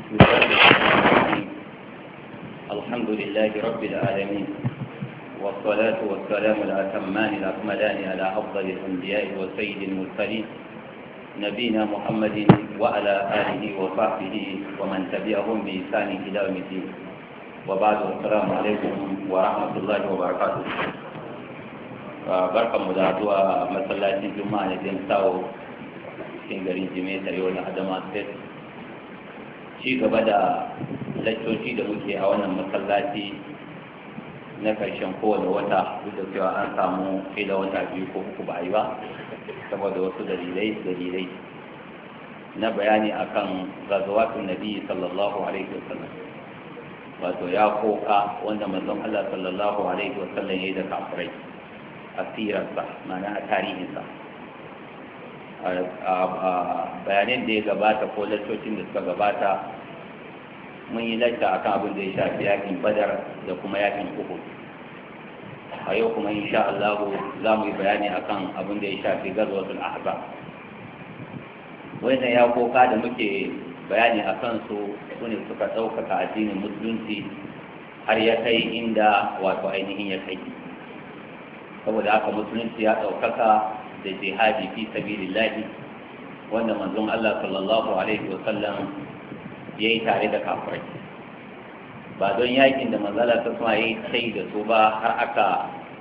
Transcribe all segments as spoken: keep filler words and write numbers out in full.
بسم الله الرحمن الرحيم الحمد لله رب العالمين والصلاة والسلام الأتمان الأكملان على أفضل الأنبياء وسيد المرسلين نبينا محمد وعلى آله وصحبه ومن تبعهم بإحسان إلى يوم الدين وبعد السلام عليكم ورحمة الله وبركاته barkan mu da zuwa masallacin juma'a na jamsawo cikin garin jimeta yau na adama state ci gaba da laccoci da muke a wannan masallaci na karshen kowane wata duk da cewa an samu fila wata biyu ko uku ba a yi ba saboda wasu dalilai dalilai na bayani akan gazawatun nabi sallallahu alaihi wasallam wato ya koka wanda manzon Allah sallallahu alaihi wasallam ya yi da kafirai asirarsa mana a tarihinsa a bayanin da ya gabata ko laccocin da suka gabata mun yi lacca akan abin da ya shafi yakin badar da kuma yakin uhud a yau kuma insha Allah za mu yi bayani akan abin da ya shafi gazwatul ahzab wannan ya koka da muke bayani akan su sune suka ɗaukaka addinin musulunci har ya kai inda wato ainihin ya kai saboda haka musulunci ya ɗaukaka da jihadi fi sabilillahi wanda manzon Allah sallallahu alaihi wasallam ya yi tare da kafirai ba don yakin da manzala ta kuma yi sai da su ba har aka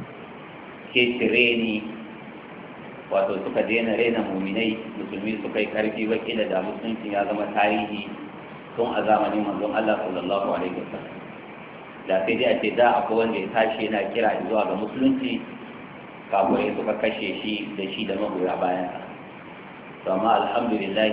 kecire ni wato suka daina rena muminai musulmi suka yi karfi wakila da musulunci ya zama tarihi tun a zamanin manzon Allah sallallahu alaihi wasallam da sai dai a ce da akwai wanda ya tashi yana kira zuwa ga musulunci kafirai suka kashe shi da shi da magoya bayan to amma alhamdulillah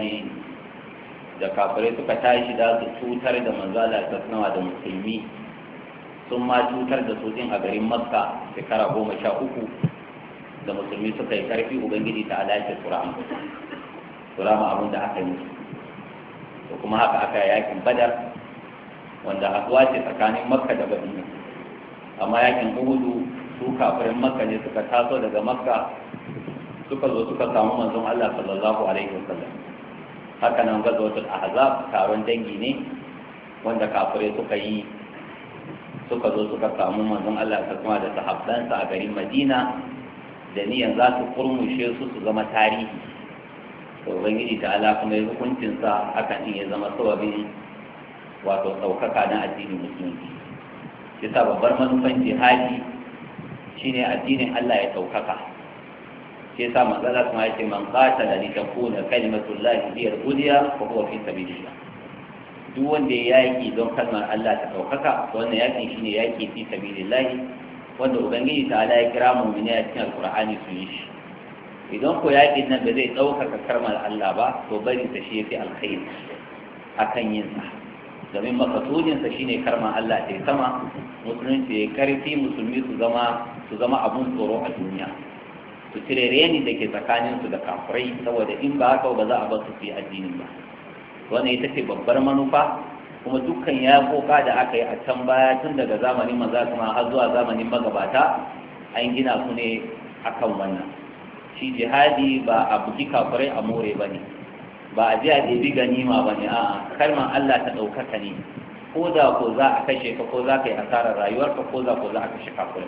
da kafirai suka tashi da su cutar da manzala ta sanawa da musulmi sun ma cutar da su din a garin makka shekara goma sha uku da musulmi suka yi karfi ubangiji ta alaƙe turama turama abin da aka yi to kuma haka aka yi yakin badar wanda haɗuwa ce tsakanin makka da madina amma yakin uhudu su kafirin makka ne suka taso daga makka suka zo suka samu manzon Allah sallallahu alaihi wasallam haka nan gazwatul ahzab taron dangi ne wanda kafirai suka yi suka zo suka samu manzon Allah kuma da sahabbansa a garin Madina da niyan za su kurmushe su su zama tarihi to ubangiji ta ala kuma ya hukuncin sa hakan din ya zama sababin wato saukaka na addinin musulunci yasa babbar manufan jihadi shine addinin Allah ya daukaka shi yasa manzala kuma yace man qatala li takuna kalimatullahi hiya al-ulya fa huwa fi sabilillah duk wanda ya yaki don kalmar Allah ta daukaka wannan yakin shine yaki fi sabilillah wanda ubangiji ta Allah ya kira mu'mini a cikin alqur'ani su yi shi idan ko yakin nan ba zai daukaka kalmar Allah ba to bari ta shi yafi alkhair akan yin sa domin makasudinsa shine karman Allah ta sama musulunci ya karfi musulmi su zama su zama abun tsoro a duniya su cire reni da ke tsakaninsu da kafirai saboda in ba haka ba za a ba su fi addinin ba wannan ita ce babbar manufa kuma dukkan ya koka da aka yi a can baya tun daga zamanin maza kuma har zuwa zamanin magabata an gina su ne akan wannan shi jihadi ba a buki kafirai a more ba ne ba a ji a ɗebi ganima ba ne a kalmar Allah ta ɗaukaka ne ko da ko za a kashe ka ko za ka yi asarar rayuwarka ko za ko za a kashe kafirai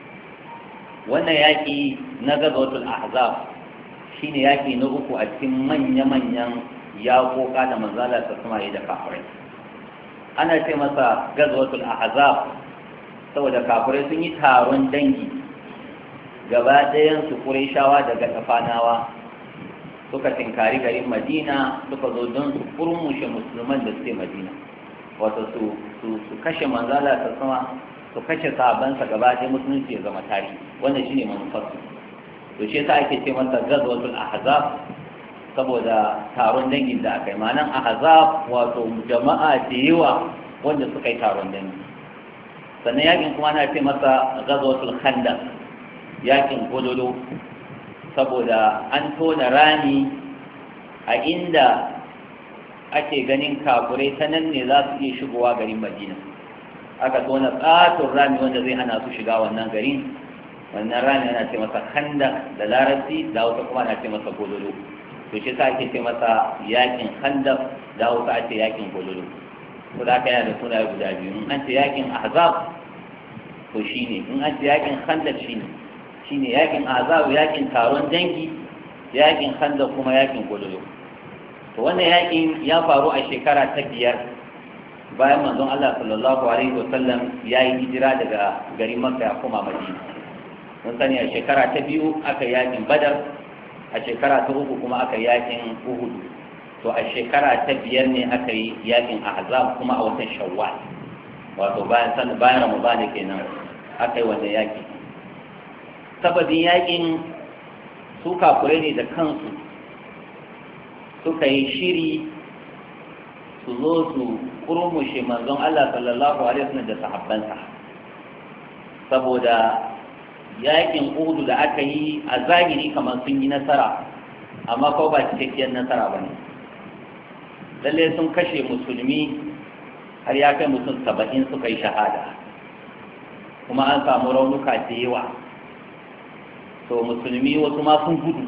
wannan yaƙi na gazawatul ahzab shine yaƙi na uku a cikin manya-manyan yaƙoƙa da manzala ta sama yi da kafirai ana ce masa gazawatul ahzab saboda kafirai sun yi taron dangi gaba ɗayan su ƙurayshawa daga tafanawa suka tinkari garin madina suka zo don su kurmushe musulman da suke madina wato su su kashe manzala ta sama su kashe sahabansa gaba ɗaya musulunci ya zama tarihi wannan shine manufarsu to shi yasa ake ce masa gazwatul ahzab saboda taron dangin da aka yi ma'anan ahzab wato jama'a da yawa wanda suka yi taron dangi sannan yakin kuma ana ce masa gazwatul khandaq yakin gololo saboda an tona rami a inda ake ganin kafurai ta nan ne za su iya shigowa garin madina aka tona ƙaton rami wanda zai hana su shiga wannan garin wannan rami ana ce masa khandak da larabci da wata kuma ana ce masa gololo to shi sa ake ce masa yakin khandak da hausa ake yakin gololo ko da aka yana da sunaye guda biyu. In an ce yakin ahzab to shine, in an ce yakin khandaq shine shine yakin ahzab yakin taron dangi, yakin khandaq kuma yakin gololo. To wannan yakin ya faru a shekara ta biyar bayan manzon Allah sallallahu alaihi wasallam ya yi hijira daga garin Makka ya koma Madina. Mun sani a shekara ta biyu aka yakin Badar, a shekara ta uku kuma aka yakin Uhud. To a shekara ta biyar ne aka yi yakin Ahzab kuma a watan Shawwal, wato bayan san bayan Ramadan kenan aka yi wannan yaki. Sababin yakin su kafirai ne da kansu suka yi shiri su zo su kurmushe manzon Allah sallallahu alaihi wasallam da sahabbansa, saboda yakin Uhud da aka yi a zahiri kamar sun yi nasara, amma ko ba cikakkiyar nasara bane. Lalle sun kashe musulmi har ya kai mutum saba'in suka yi shahada, kuma an samu raunuka da yawa. To musulmi wasu ma sun gudu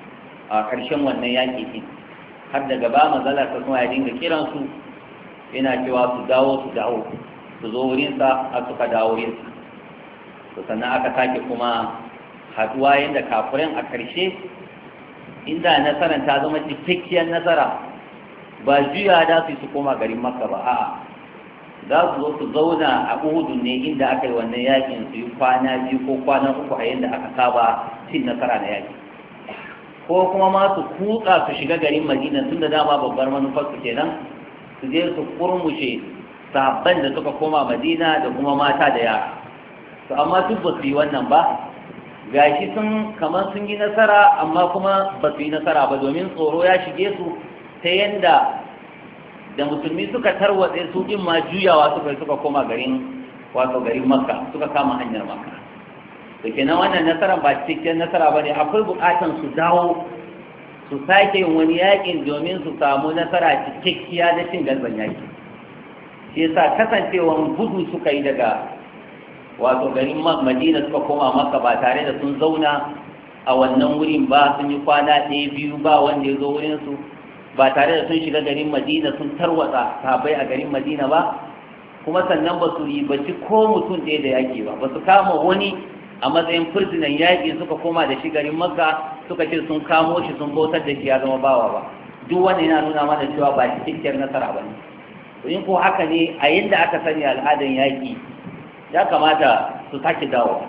a ƙarshen wannan yaƙi din, har daga ba manzala ta kuma ya dinga kiransu yana cewa su dawo su dawo su zo wurinsa, har suka dawo wurinsa. To sannan aka sake kuma haduwa yadda kafirin a ƙarshe, inda nasarar ta zama cikakkiyar nasara, ba juya da su su koma garin Makka ba, a'a za su zo su zauna a Uhud ne inda aka yi wannan yakin, su yi kwana biyu ko kwana uku a yadda aka saba cin nasara na yaki, ko kuma ma su kutsa su shiga garin Madina, tun da dama babbar manufar su kenan, su je su kurmushe sahabban da suka koma Madina da kuma mata da yara. To amma duk ba su yi wannan ba, gashi sun kamar sun yi nasara, amma kuma ba su yi nasara ba, domin tsoro ya shige su ta yanda da musulmi suka tarwatse su din ma juyawa suka suka koma garin wato garin Makka, suka kama hanyar Makka. Da kenan wannan nasarar ba cikakken nasara ba ne, akwai bukatan su dawo su sake yin wani yakin domin su samu nasara cikakkiya na cin galban yaki. Shi yasa kasancewan gudu suka yi daga wato garin Madina suka koma Makka ba tare da sun zauna a wannan wurin ba, sun yi kwana ɗaya biyu ba wanda ya zo wurin su, ba tare da sun shiga garin Madina sun tarwatsa sahabbai a garin Madina ba, kuma sannan ba su ribaci ko mutum ɗaya da yaƙi ba, ba su kama wani a matsayin firzinan yaƙi suka koma da shi garin Makka suka ce sun kamo shi sun bautar da shi ya zama bawa ba. Duk wannan yana nuna mana cewa ba cikakkiyar nasara ba ne. To in ko haka ne, a yadda aka sani al'adan yaƙi ya kamata su sake dawo.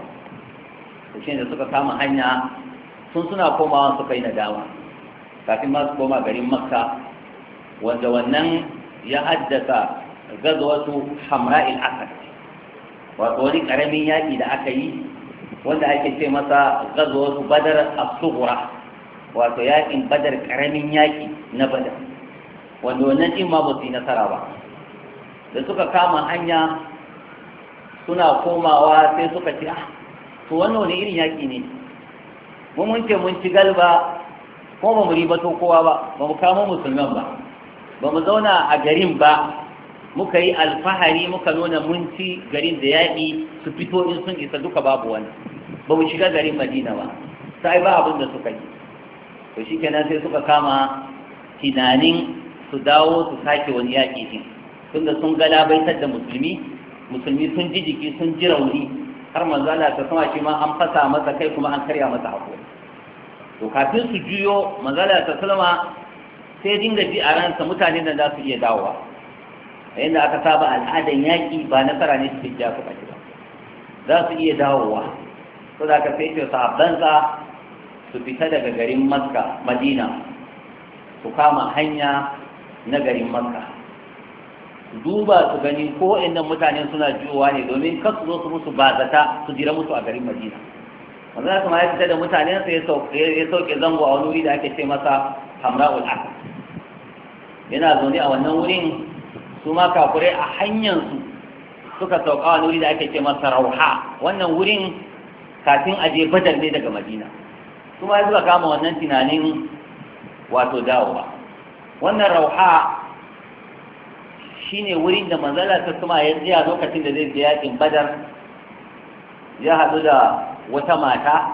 To shi da suka kama hanya sun suna komawa suka yi nadama kafin ma su koma garin Makka, wanda wannan ya haddasa gazwatu Hamra'il Asad, wato wani karamin yaƙi da aka yi wanda ake ce masa gazwatu Badar as-Sughra, wato yaƙin Badar karamin yaƙi na Badar, wanda wannan din ma ba su yi nasara ba. Da suka kama hanya suna komawa sai suka ce, ah to wannan wani irin yaƙi ne, mun mun ce mun ci galba kuma ba mu ribato kowa ba, ba mu kamo musulman ba, ba mu zauna a garin ba, muka yi alfahari muka nuna mun ci garin da yaƙi, su fito in sun isa duka babu wani, ba mu shiga garin Madina ba, sai ba abin da suka yi. To shi kenan sai suka kama tunanin su dawo su sake wani yaƙi din, tunda sun galabaitar da musulmi, musulmi sun ji jiki sun ji rauni, har manzo Allah ta sama shi ma an fasa masa kai kuma an karya masa hakuri. To kafin su juyo manzo Allah ta sallama sai dinga ji a ransa mutanen da za su iya dawowa, yayin da aka saba al'adan yaƙi ba nasara ne cikin ja suka ci ba, za su iya dawowa. To da aka sai ce sahabbansa su fita daga garin Makka Madina su kama hanya na garin Makka, duba su gani ko inda mutane suna juyowa ne, domin kar su zo su musu bazata su jira musu a garin Madina. Manzo kuma ya fita da mutanen sa ya sauke zango a wani wuri da ake ce masa Hamra'ul Asad. Yana zaune a wannan wurin, su ma kafirai a hanyar su suka sauka wani wuri da ake ce masa Rauha. Wannan wurin kafin a je Badar ne daga Madina. Su ma suka kama wannan tunanin wato dawowa. Wannan Rauha shine wurin da manzala ta kuma ya tsaya lokacin da zai je yakin Badar, ya haɗu da wata mata,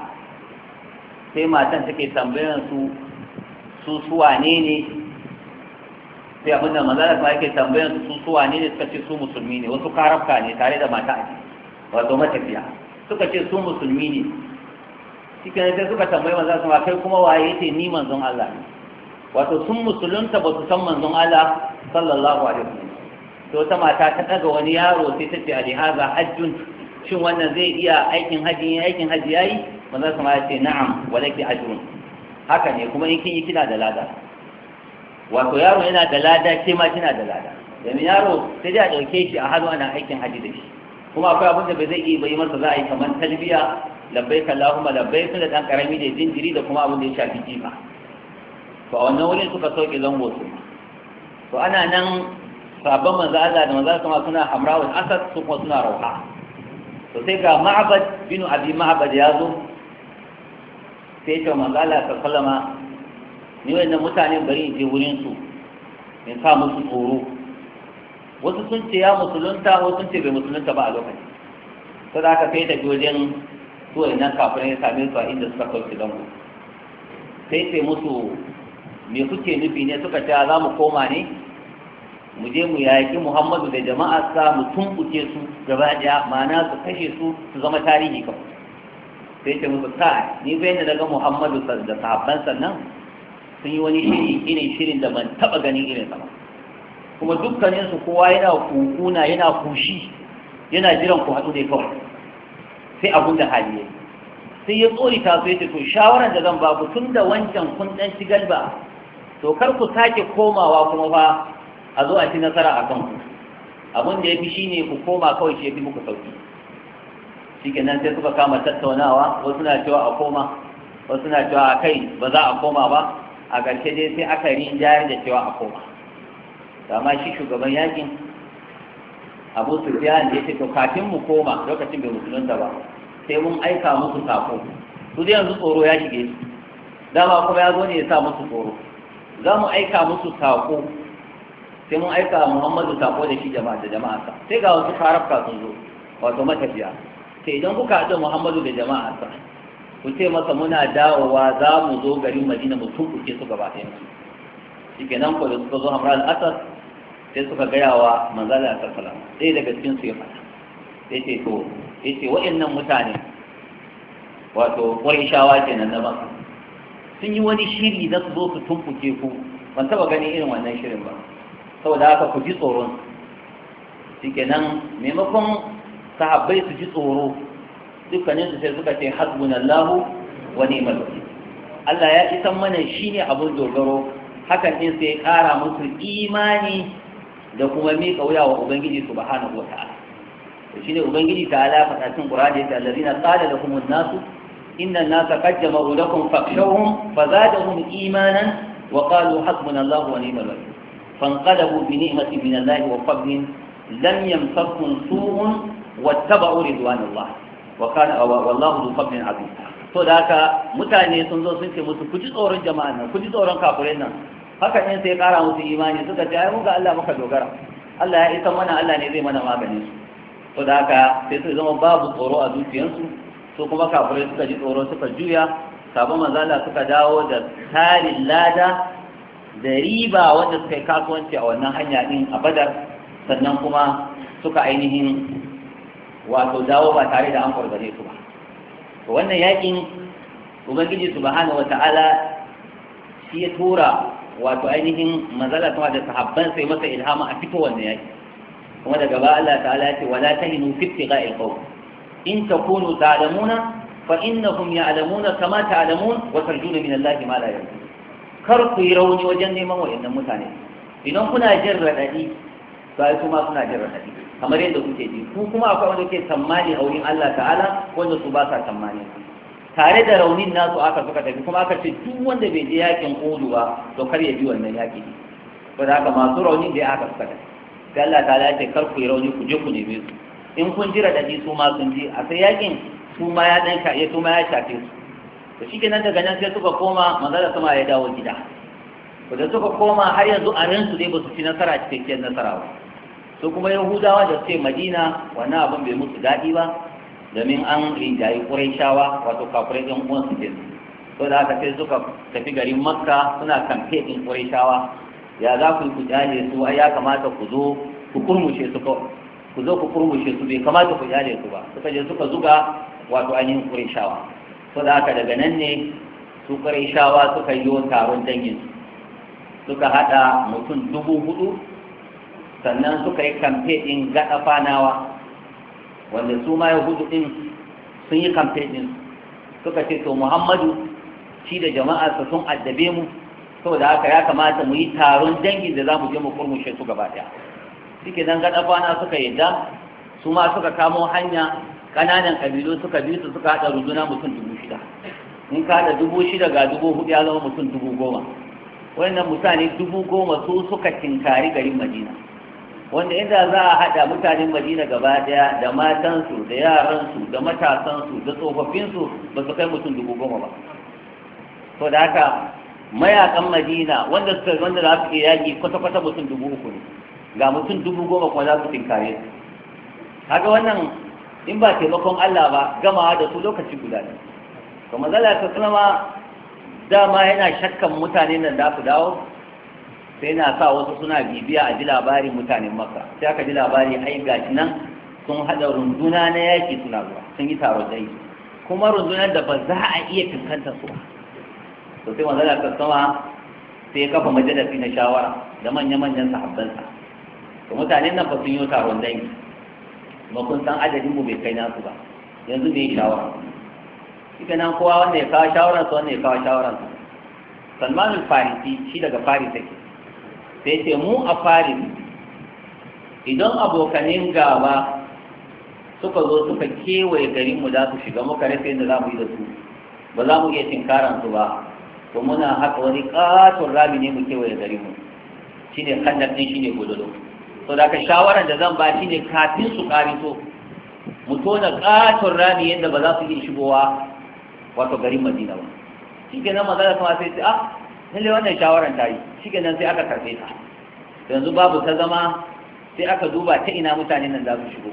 sai matan take tambayar su su suwane ne, sai abin da manzala kuma yake tambayar su su wane ne suka ce su musulmi ne, wasu karafka ne tare da mata a wato matafiya suka ce su musulmi ne. cikin sai suka tambayi manzala kuma kai kuma waye ce ni manzon Allah ne, wato sun musulunta ba su san manzon Allah sallallahu alaihi wasallam. to ta mata ta daga wani yaro sai ta ce ali haza hajjun, shin wannan zai iya aikin haji aikin haji yayi? manzon kuma ya ce na'am walaki ajrun, haka ne kuma in kin yi kina da lada. wato yaro yana da lada ke ma kina da lada, domin yaro sai dai a dauke shi a hannu ana aikin haji da shi, kuma akwai abin da bai zai iya bai masa za a yi kamar talbiya labbaik Allahumma labbaik da dan karami da jinjiri da kuma abin da ya shafi jifa. to a wannan wurin suka sauke zango su to ana nan sabon manzo Allah da manzo kuma suna hamrawul asad su kuma suna rauha. to sai ga ma'bad bin abi ma'bad ya zo sai ce manzo Allah sallallahu alaihi wasallama ni wannan mutane bari in je wurin su in sa musu tsoro. wasu sun ce ya musulunta, wasu sun ce bai musulunta ba a lokaci. to da aka kai tafi wajen su wannan kafirai ya same su a inda suka sauke zango sai ce musu me kuke nufi ne? suka ce za mu koma ne mu je mu yaƙi Muhammadu da jama'arsa mu tumbuke su gaba ɗaya, ma'ana su kashe su su zama tarihi kawai. sai ce musu ka ni bai da daga Muhammadu da sahabban sannan sun yi wani shiri irin shirin da ban taɓa ganin irin sa ba, kuma dukkaninsu kowa yana kukuna yana kushi yana jiran ku haɗu ne kawai sai abun da hali yayi. sai ya tsori ta so yace to shawaran da zan ba ku tun da wancan kun dan ci galba, to kar ku sake komawa kuma fa a zo a ci nasara a kanku. abin da ya fi shi ne ku koma kawai shi ya fi muku sauki. shi kenan sai suka kama tattaunawa, wasu na cewa a koma, wasu na cewa a kai ba za a koma ba. a ƙarshe dai sai aka rinjayar da cewa a koma. amma shi shugaban yakin Abu Sufyan da ya ce to kafin mu koma, lokacin bai musulunta ba, sai mun aika musu sako. su dai yanzu tsoro ya shige su, dama kuma ya zo ne ya sa musu tsoro. za mu aika musu sako, sai mun aika Muhammadu sako da shi jama'a da jama'arsa. sai ga wasu karafka sun zo, wato matafiya. sai idan kuka haɗa Muhammadu da jama'arsa, ku ce masa muna dawowa za mu zo garin Madina mu tumɓuke su gaba ɗayan su. shi kenan ko da suka zo Hamra al-Asad sai suka gaya wa manzala sallallahu alaihi wasallam. sai daga cikin su ya faɗa, sai ce to yace waɗannan mutane wato Qurayshawa kenan na Makka sun yi wani shiri na su zo su tumɓuke ku, ban taɓa ganin irin wannan shirin ba, saboda haka ku ji tsoron. shikenan maimakon sahabbai su ji tsoro, dukkanin su sai suka ce hasbunallahu wa ni'mal wakeel, Allah ya isan mana shine abun dogaro. hakan din sai ya kara musu imani da kuma miƙa wuya wa ubangiji subhanahu wata'ala. to shine ubangiji ta'ala faɗa cikin Qur'ani da allazina qala lahumun nasu inna an-nasa qad jama'u lakum fakhshawhum fazadahum imanan wa qalu hasbunallahu wa ni'mal wakeel فانقلبوا بنعمة من الله وفضل لم يمسسهم سوء واتبعوا رضوان الله وكان والله ذو فضل عظيم. to da haka mutane sun zo sun ce musu ku ji tsoron jama'an nan, ku ji tsoron kafirai nan. haka ne sai kara musu imani, suka ce ai muka Allah muka dogara, Allah ya isa mana, Allah ne zai mana maganin su. to da haka sai su zama babu tsoro a zuciyarsu, su kuma kafirai suka ji tsoro suka juya. sabon manzala suka dawo da tarin lada da riba wanda suka yi kasuwanci a wannan hanya din a Badar, sannan kuma suka ainihin wato dawo ba tare da an kwargare su ba. to wannan yakin ubangiji subhanahu wata'ala shi ya tura wato ainihin manzala kuma da sahabban sai masa ilhama a fito wannan yaki. kuma daga ba Allah ta'ala ya ce wala tahinu fi ibtigha'il qawm in takunu ta'lamuna fa innahum ya'lamuna kama ta'lamun wa tarjuna min Allah ma la yarjun. kar ku yi rauni wajen neman wa'annan mutane. idan kuna jin raɗaɗi, sai kuma suna jin raɗaɗi kamar yadda kuke ji. ku kuma akwai wanda ke tsammani a wurin Allah ta'ala wanda su ba sa tsammani. tare da raunin nasu aka suka tafi, kuma aka ce duk wanda bai je yakin Uhud ba to kar ya bi wannan yaki. ba da haka masu raunin da aka suka tafi. sai Allah ta'ala ya ce kar ku yi rauni, ku je ku neme su. in kun ji raɗaɗi su ma sun ji, a sai yakin su ma ya ɗan ya su ma ya shafe su. to shi kenan daga nan sai suka koma, manzala sama ya dawo gida. to da suka koma har yanzu a ransu dai ba su ci nasara cikakkiyar nasara ba. su kuma yahudawa da suke Madina wannan abin bai musu daɗi ba, domin an rinjayi Qurayshawa wato kafirai ɗan uwan su kenan. to da haka sai suka tafi garin Makka suna kamfe ɗin Qurayshawa ya za ku yi ku kyale su ai ya kamata ku zo ku kurmushe su kawai ku zo ku kurmushe su bai kamata ku kyale su ba suka je suka zuga wato ainihin Qurayshawa to da haka daga nan ne su Qurayshawa suka yi taron dangin suka hada mutum dubu hudu sannan suka yi kamfe din gaɗafanawa wanda su ma yahudu din sun yi kamfe din suka ce to Muhammadu shi da jama'arsa sun addabe mu saboda haka ya kamata mu yi taron dangin da za mu je mu kurmushe su gaba daya suke nan gaɗafana suka yadda su ma suka kamo hanya ƙananan ƙabilu suka bi su suka haɗa runduna mutum dubu shida in ka haɗa dubu shida ga dubu hudu ya zama mutum dubu goma wannan mutane dubu goma su suka tinkari garin Madina wanda inda za a haɗa mutanen Madina gaba ɗaya da matansu da yaransu da matasansu da tsofaffinsu ba su kai mutum dubu goma ba to da haka mayakan Madina wanda suka wanda za su iya yaƙi kwata-kwata mutum dubu uku ne ga mutum dubu goma kuma za su tinkare su haka wannan in ba taimakon Allah ba gamawa da su lokaci guda ne to mazala ta sanama dama yana shakkan mutane nan da su dawo sai na sa wasu suna bibiya a ji labarin mutanen Makka sai aka ji labari ai gashi nan sun hada runduna na yaki suna zuwa sun yi taron dai kuma rundunar da ba za a iya fuskanta su to sai mazala ta sama sai ya kafa majalisi na shawara da manya-manyan sahabbansa to mutanen nan fa sun yi taron dai ba kun san adadin mu bai kai nasu ba yanzu bai shawara ita nan kowa wanda ya kawo shawararsa wanda ya kawo shawararsa Salman al-Farisi shi daga Faris take sai ce mu a Faris idan abokanin gaba suka zo suka kewaye garin mu za su shiga muka rasa yadda za mu yi da su ba za mu iya tinkaran su ba to muna haka wani katon rami ne mu kewaye garin mu shine kandak din shine godolo to da ka shawaran da zan ba shine kafin su karito mu tona katon rami yadda ba za su iya shigowa wato garin Madina ba shikenan magana kuma sai ce ah lalle wannan shawaran ta yi shikenan sai aka karbe ta yanzu babu ta zama sai aka duba ta ina mutanen nan za su shigo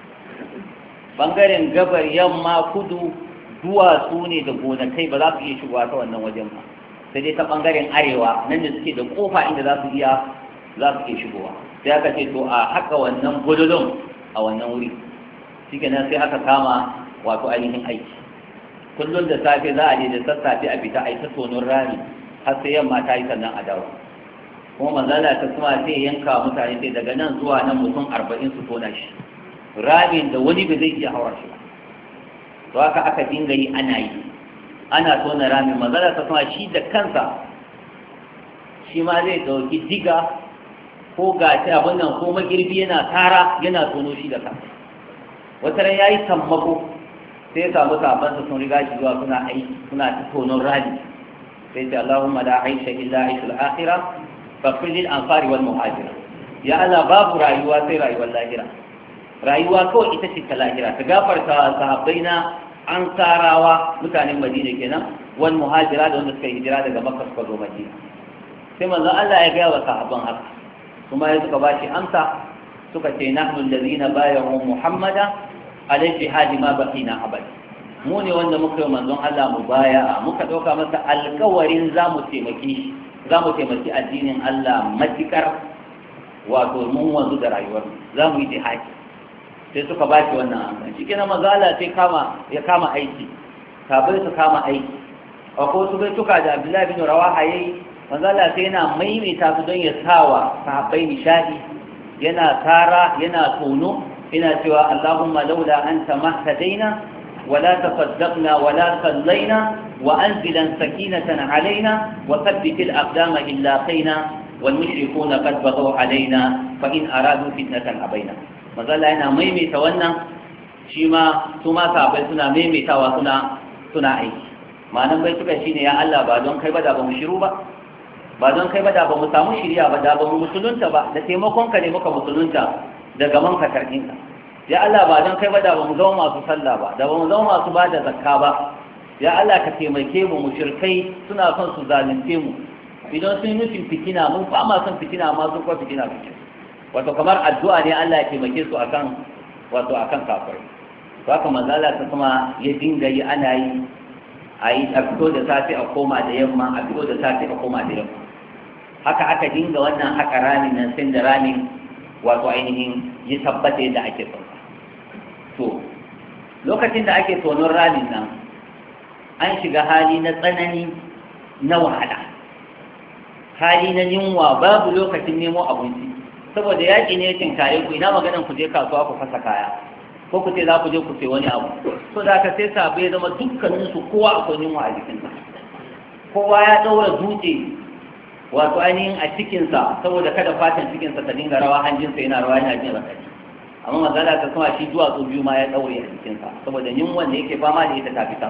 bangaren gabar yamma kudu duwatsu ne da gonakai ba za su iya shigowa ta wannan wajen ba sai dai ta bangaren arewa nan da suke da kofa inda za su iya za su iya shigowa sai aka ce to a haka wannan gudulun a wannan wuri shikenan sai aka kama wato ainihin aiki kullum da safe za a je da sassafe a fita a yi ta tonon rami har sai yamma ta yi sannan a dawo kuma manzala ta kuma sai yanka mutane sai daga nan zuwa nan mutum arba'in su tona shi ramin da wani ba zai iya haura shi ba to haka aka dinga yi ana yi ana tona ramin manzala ta kuma shi da kansa shi ma zai dauki diga ko gashi abin nan ko magirbi yana tara yana tono shi da kansa wata ran yayi sammako sai ya samu sabansa sun riga shi zuwa suna aiki suna tonon rami sai ce Allahumma la aisha illa aishul akhirah faghfir lil ansari wal muhajira ya Allah babu rayuwa sai rayuwar lahira rayuwa kawai ita ce ta lahira ta gafarta sahabbai na ansarawa mutanen Madina kenan wal muhajira da wanda suka hijira daga Makka suka zo Madina sai manzon Allah ya gaya wa sahabban haka kuma ya suka bashi amsa suka ce nahnu allazina bayahu muhammada alai jihadi ma baqina abad mu ne wanda muka yi manzon Allah mu baya muka dauka masa alƙawarin zamu taimake shi zamu taimaki addinin Allah matikar wato mun wanzu da rayuwar zamu yi jihadi sai suka ba shi wannan amsa shikenan manzo Allah sai kama ya kama aiki sabai su kama aiki akwai su bai tuka da Abdullahi bin Rawaha yayi manzo Allah sai yana maimaita su don ya sawa sahabbai nishadi yana tara yana tono ina cewa Allahumma laula anta mahtadaina wala tasaddaqna wala sallaina wa anzilan sakinatan alaina wa thabbit al-aqdama illa qaina wal mushrikuuna qad baghaw alaina fa in aradu fitnatan abaina mazalla yana maimaita wannan shi ma su ma sahabbai suna maimaitawa suna suna aiki ma'anan bai suka shine ya Allah ba don kai ba da ba mu shiru ba ba don kai ba da ba mu samu shiriya ba da ba mu musulunta ba da taimakon ka ne muka musulunta daga manka karkinka ya Allah ba don kai ba da ba mu zama masu sallah ba da ba mu zama masu ba da zakka ba ya Allah ka taimake mu mushrikai suna son su zalunce mu idan sun yi nufin fitina mun fa ma son fitina amma sun kwa fitina fitina wato kamar addu'a ne Allah ya taimake su akan wato akan kafirai to haka manzo Allah ta kuma ya dinga yi ana yi a yi a fito da safe a koma da yamma a fito da safe a koma da yamma haka aka dinga wannan haka ramin nan sai da ramin wato ainihin ya tabbata yadda ake son to lokacin da ake tonon ramin nan an shiga hali na tsanani na wahala, hali na yunwa, babu lokacin nemo abinci saboda yaƙi ne tinkare ku, ina maganan ku je kasuwa ku fasa kaya ko ku ce za ku je ku sai wani abu. So da ka sai sabu ya zama dukkaninsu kowa akwai yunwa a jikinsa, kowa ya ɗaura dutse wato ainihin a cikinsa saboda kada fatan cikinsa ta dinga rawa, hanjinsa yana rawa yana jin raɗaɗi. Amma mazala ta kuma shi duwatsu biyu ma ya ɗaure a jikinsa saboda yunwan da yake fama da ita ta fita.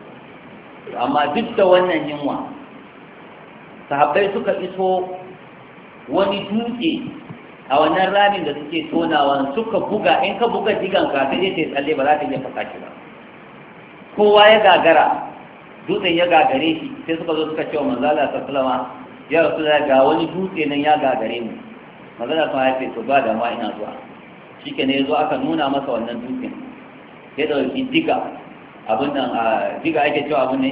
Amma duk da wannan yunwa sahabbai suka iso wani dutse a wannan ramin da suke tonawa, suka buga, in ka buga digan ka sai dai ta tsalle ba za ta iya fasa shi ba. Kowa ya gagara, dutsen ya gagare shi, sai suka zo suka ce wa manzala sallama, ya rasu da ga wani dutse nan ya gagare mu. Manzala sun haife to ba da ma ina zuwa. Shi ke ne ya zo aka nuna masa wannan dutsen, ya ɗauki diga, abin nan a diga ake cewa abin ne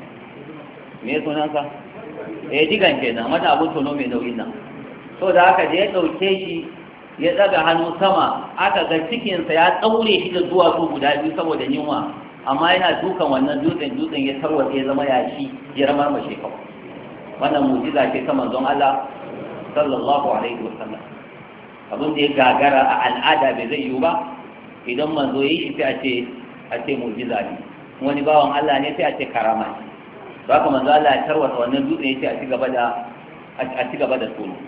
me sunansa eh digan kenan, mata abin tono mai nauyin nan. So da haka da ya ɗauke shi ya ɗaga hannu sama, aka ga cikinsa ya ɗaure shi da duwatsu guda biyu saboda yunwa, amma yana dukan wannan dutsen dutsen ya tarwatsa ya zama yashi ya ramar mashi kawai. Wannan mu'jiza ce ta manzon Allah sallallahu alaihi wasallam. Abin da ya gagara a al'ada bai zai yiwu ba, idan manzo ya yi shi sai a ce a ce mu'jiza ne, wani bawan Allah ne sai a ce karama ne. To haka manzo Allah ya tarwatsa wannan dutsen ya ce a ci gaba da a ci gaba da tono.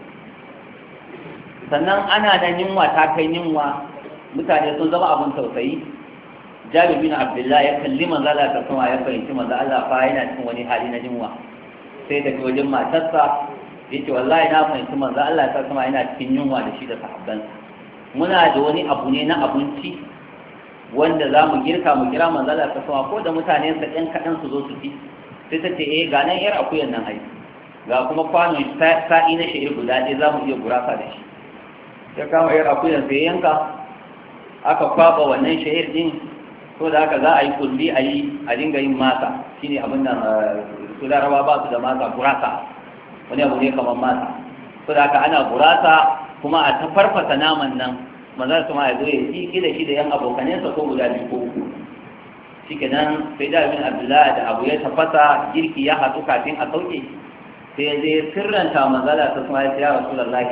Sannan ana da yunwa ta kai yunwa, mutane sun zama abin tausayi. Jabir bin Abdullah ya kalli manzo Allah ta kuma ya fahimci manzo Allah fa yana cikin wani hali na yunwa, sai tafi wajen matarsa yace wallahi na fahimci manzo Allah ta kuma yana cikin yunwa da shi da sahabbansa. Muna da wani abu ne na abinci wanda za mu girka mu kira manzo Allah ta kuma ko da mutanen sa ɗan kaɗan su zo su ci. Sai ta ce eh ga nan yar akuyan nan ai, ga kuma kwanon sa'i na sha'ir guda ɗaya za mu iya gurasa da shi. Ya kama yar akuyan sai yanka, aka kwaba wannan sha'ir din, so da haka za a yi kulli a yi a dinga yin masa, shine abin da su larabawa ba su da masa, gurasa wani abu ne kamar masa. So da haka ana gurasa kuma a ta farfasa naman nan, manzon su ma ya zo ya ci da shi da yan abokanensa ko guda biyu ko uku. Shikenan sai da bin Abdullahi da abu ya tafasa, girki ya haɗu kafin a sauke, sai ya je sirranta manzala ta kuma ya ce ya Rasulullahi,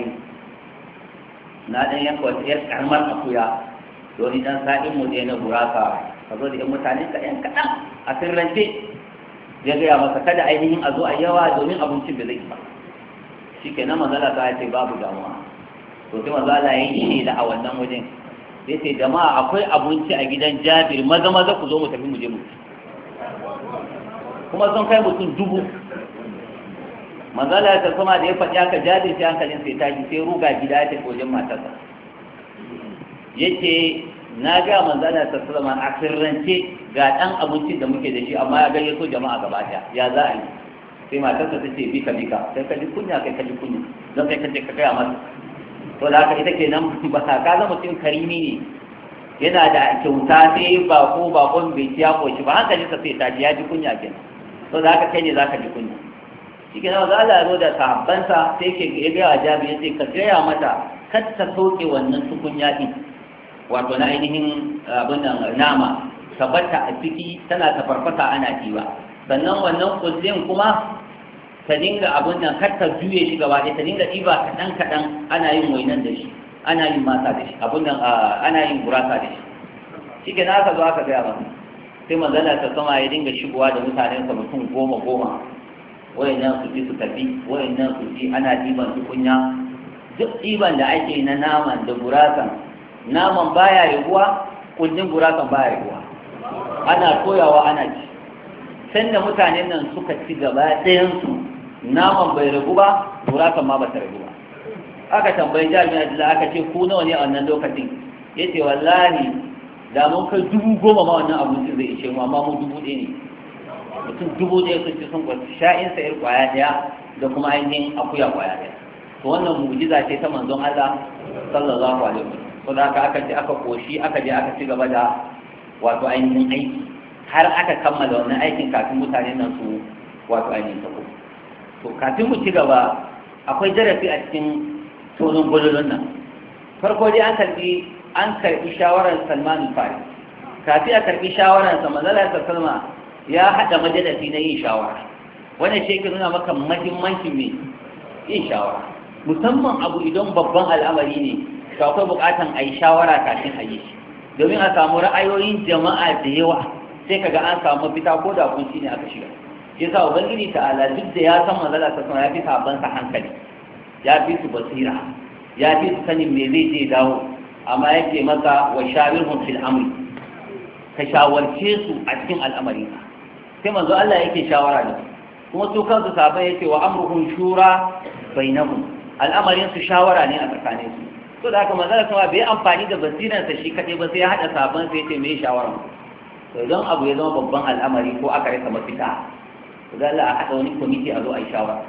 na ɗan yanka wata ‘yar ƙarmar akuya domin ɗan sa'in mu ɗaya na gurasa, ka zo da ‘yan mutane ka ‘yan kaɗan a sirrance. Ya gaya masa kada ainihin a zo a yawa domin abincin da zai ba. Shi ke nan manzala ta ce babu damuwa. To sai manzala ya yi shela a wannan wajen. Ya ce jama'a akwai abinci a gidan Jabir, maza maza ku zo mu tafi mu je mu ci. Kuma sun kai mutum dubu. Manzala ta kuma da ya faɗi aka Jabir sai hankalin sai tashi, sai ruga gida ya tafi wajen matarsa. Yace na ga manzala ta sallama a sirrance ga ɗan abincin da muke da shi, amma ya gayyato jama'a gaba ɗaya, ya za a yi? Sai matarsa ta ce bika bika, sai ka ji kunya kai ka ji kunya, don kai ka ce ka gaya masa. To da haka ita ke nan ba ka zama mutum karimi ne, yana da kyauta sai bako bakon bai ci ya koshi ba, hankalinsa sai ta ji ya ji kunya kenan. To da haka kai ne za ka ji kunya. Shi ke nan za a zo da sahabbansa sai ke ya gaya wa Jabir, ya ce ka gaya mata kar ta soke wannan tukunya ɗin, wato na ainihin abin nan nama, tabbata a ciki tana ta farfasa ana ɗiba. Sannan wannan kullin kuma ta dinga abin nan kar ta juye shi gaba ɗaya, ta dinga ɗiba kaɗan kaɗan ana yin wainan da shi, ana yin masa da shi, abin nan ana yin gurasa da shi. Shi ke nan aka zo aka gaya masa, sai manzala ta sama ya dinga shigowa da mutanensa mutum goma goma, wayannan su ci su tafi, wayannan su ci, ana ɗiban tukunya. Duk ɗiban da ake na naman da gurasan, naman baya riguwa, kullin gurasan baya riguwa, ana toyawa ana ci. Sanda mutanen nan suka ci gaba ɗayansu, naman bai ragu ba, gurasan ma ba ta ragu ba. Aka tambayi jami'a da aka ce ku nawa ne a wannan lokacin? Ya ce wallahi da mun kai dubu goma ma wannan abincin zai ishe mu, amma mu dubu ɗaya ne. Mutum dubu ɗaya sun ci sun kwasi sha'in sayar kwaya ɗaya da kuma ainihin akuya kwaya ɗaya. To wannan mu'jiza ce ta manzon Allah sallallahu alaihi wasallam. To da aka aka ce aka koshi aka je aka ci gaba da wato ainihin aiki har aka kammala wannan aikin kafin mutane nan su wato ainihin sako. To kafin mu ci gaba akwai darasi a cikin tonon gwalolon nan. Farko dai an karbi an karbi shawarar Salman al-Farisi. Kafi a karbi shawarar sa manzala ta Salma ya hada majalisi na yin shawara. Wannan shi ke nuna maka muhimmancin me yin shawara. Musamman abu idan babban al'amari ne, to akwai bukatan a yi shawara kafin a yi shi. Domin a samu ra'ayoyin jama'a da yawa sai kaga an samu mafita ko da kunci ne aka shiga. Yasa ubangiji ta'ala duk da ya san manzala ta Salma ya fi sabansa hankali, ya fi su basira, ya fi su sanin me zai je dawo, amma yake masa wa shawirhum fil amri, ka shawarce su a cikin al'amari sai manzo Allah yake shawara da su kuma su kansu sahabbai yake wa amruhum shura bainahum, al'amarin su shawara ne a tsakanin su. To da haka manzo Allah bai amfani da basiran sa shi kadai ba sai ya hada sahabban sai yace me shawara. To idan abu ya zama babban al'amari ko aka rasa mafita, to da Allah a hada wani committee a zo a yi shawara.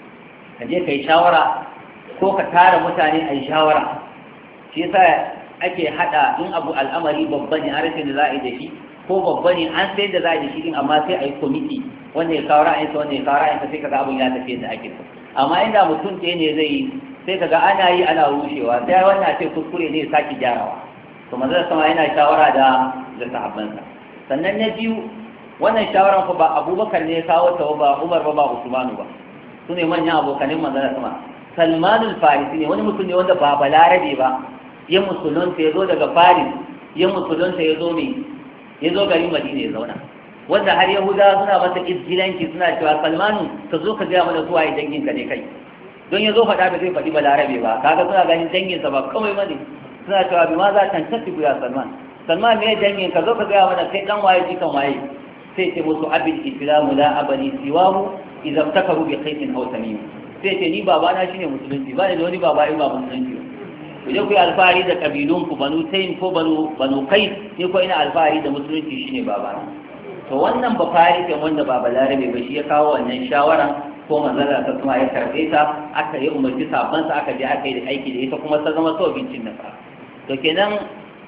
Ka je ka yi shawara ko ka tara mutane a yi shawara. Shi yasa ake hada in abu al'amari babba ne a rashin da za a yi da shi ko babba ne an sai da za a yi da shi din amma sai a yi komiti wanda ya kawo ra'ayinsa wanda ya kawo ra'ayinsa sai kaga abin ya tafi yadda ake so. Amma inda mutum ɗaya ne zai yi sai kaga ana yi ana rushewa sai wannan ce kuskure ne ya sake gyarawa. To manzon sama yana shawara da da sahabbansa. Sannan na biyu wannan shawaran fa ba Abubakar ne ya kawo ta ba Umar ba ba Usmanu ba. Su ne manyan abokanin manzon sama. Salman al-Farisi ne wani mutum ne wanda ba balarabe ba, ya musulunta ya zo daga Faris, ya musulunta ya zo ne ya zo garin Madina ya zauna, wanda har Yahudawa suna masa izgilanci suna cewa Salmanu ka zo ka gaya mana zuwa yi danginka ne kai, don ya zo faɗa ba zai faɗi balarabe ba, kaga suna ganin danginsa ba kawai bane, suna cewa bi ma za ta tafi ya Salman Salman me dangin ka zo ka gaya mana kai dan waye jikan waye, sai ce musu abil islamu la abani siwahu idza takaru bi khaytin aw tamim, sai ce ni babana shine musulunci ba ne da wani baba in ba musulunci ba. Ku je ku yi alfahari da kabilunku banu tayin ko banu banu kai, ni ko ina alfahari da musulunci shine babana. To wannan ba fari kan wanda ba balarabe ba shi ya kawo wannan shawaran ko manzala ta kuma ya karbe ta aka yi umarci sabon sa aka je aka yi da aiki da ita kuma ta zama so bincin nafa. To kenan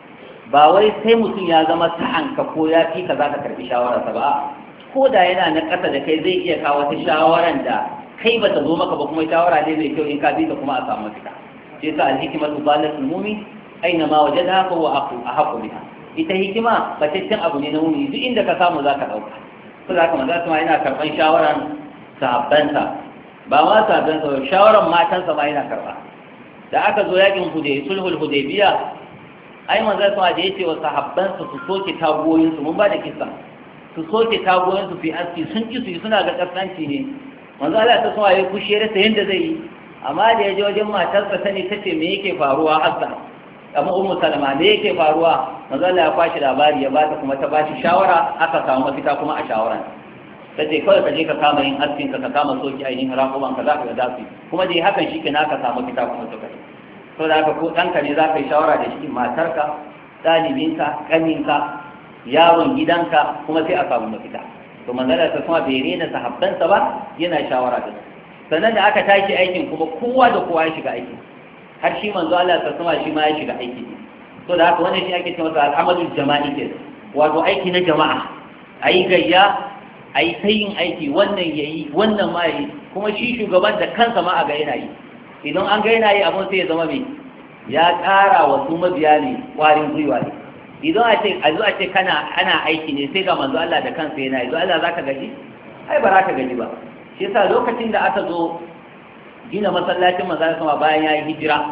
ba wai sai mutum ya zama sa'anka ko ya fi ka za ka karbi shawararsa ba, ko da yana na ƙasa da kai zai iya kawo ta shawaran da kai ba ta zo maka ba kuma shawara ne mai kyau in ka bi ta kuma a samu mafita. Shi yasa al-hikmatu balatul mu'min aina ma wajadaha fa huwa ahqqu biha. Ita hikima bataccen abu ne na mu'mini duk inda ka samu zaka dauka. To zaka manzo kuma yana karban shawaran sahabbansa, ba ma sahabbansa shawaran matansa ma yana karba. Da aka zo yakin Hudaybiya sulhul Hudaybiya, ai manzo kuma da yace wa sahabbansa su soke tagoyin su mun ba da kissa. Su soke tagoyin su fi aski sun ki su suna ga kaskanci ne. Manzo Allah ta so ya kushe rasa yanda zai yi, amma da ya je wajen matarsa sani ta ce me yake faruwa hasa, amma ummu salama me yake faruwa, manzo Allah ya kwashi labari ya bata kuma ta bashi shawara aka samu mafita kuma a shawaran. Ta ce kawai ka je ka kama yin askin ka ka kama soki ainihin rakuban ka za ka ga dafi kuma dai hakan shi ke naka samu mafita kuma suka yi. To da haka ko ɗanka ne za ka yi shawara da shi, matarka, ɗalibinka, ƙaninka, yaron gidanka kuma sai a samu mafita. To manzala ta kuma bai rena sahabbansa ba yana shawara da su. Sannan da aka tashi aikin kuma kowa da kowa ya shiga aiki, har shi manzo Allah ta kuma shi ma ya shiga aiki. To da haka wannan shi ake cewa al'amalul jama'i ke, wato aiki na jama'a, ayi gayya, ayi tayin aiki, wannan yayi wannan ma yayi, kuma shi shugaban da kansa ma a ga yana yi. Idan an ga yana yi abun sai ya zama mai ya ƙara wa su mabiya ne ƙwarin gwiwa ne. Idan a ce a zo a ce kana ana aiki ne sai ga manzo Allah da kansa yana yi, zo Allah zaka gaji? Ai ba za ka gaji ba. Shi yasa lokacin da aka zo gina masallacin manzo sama bayan yayi hijira,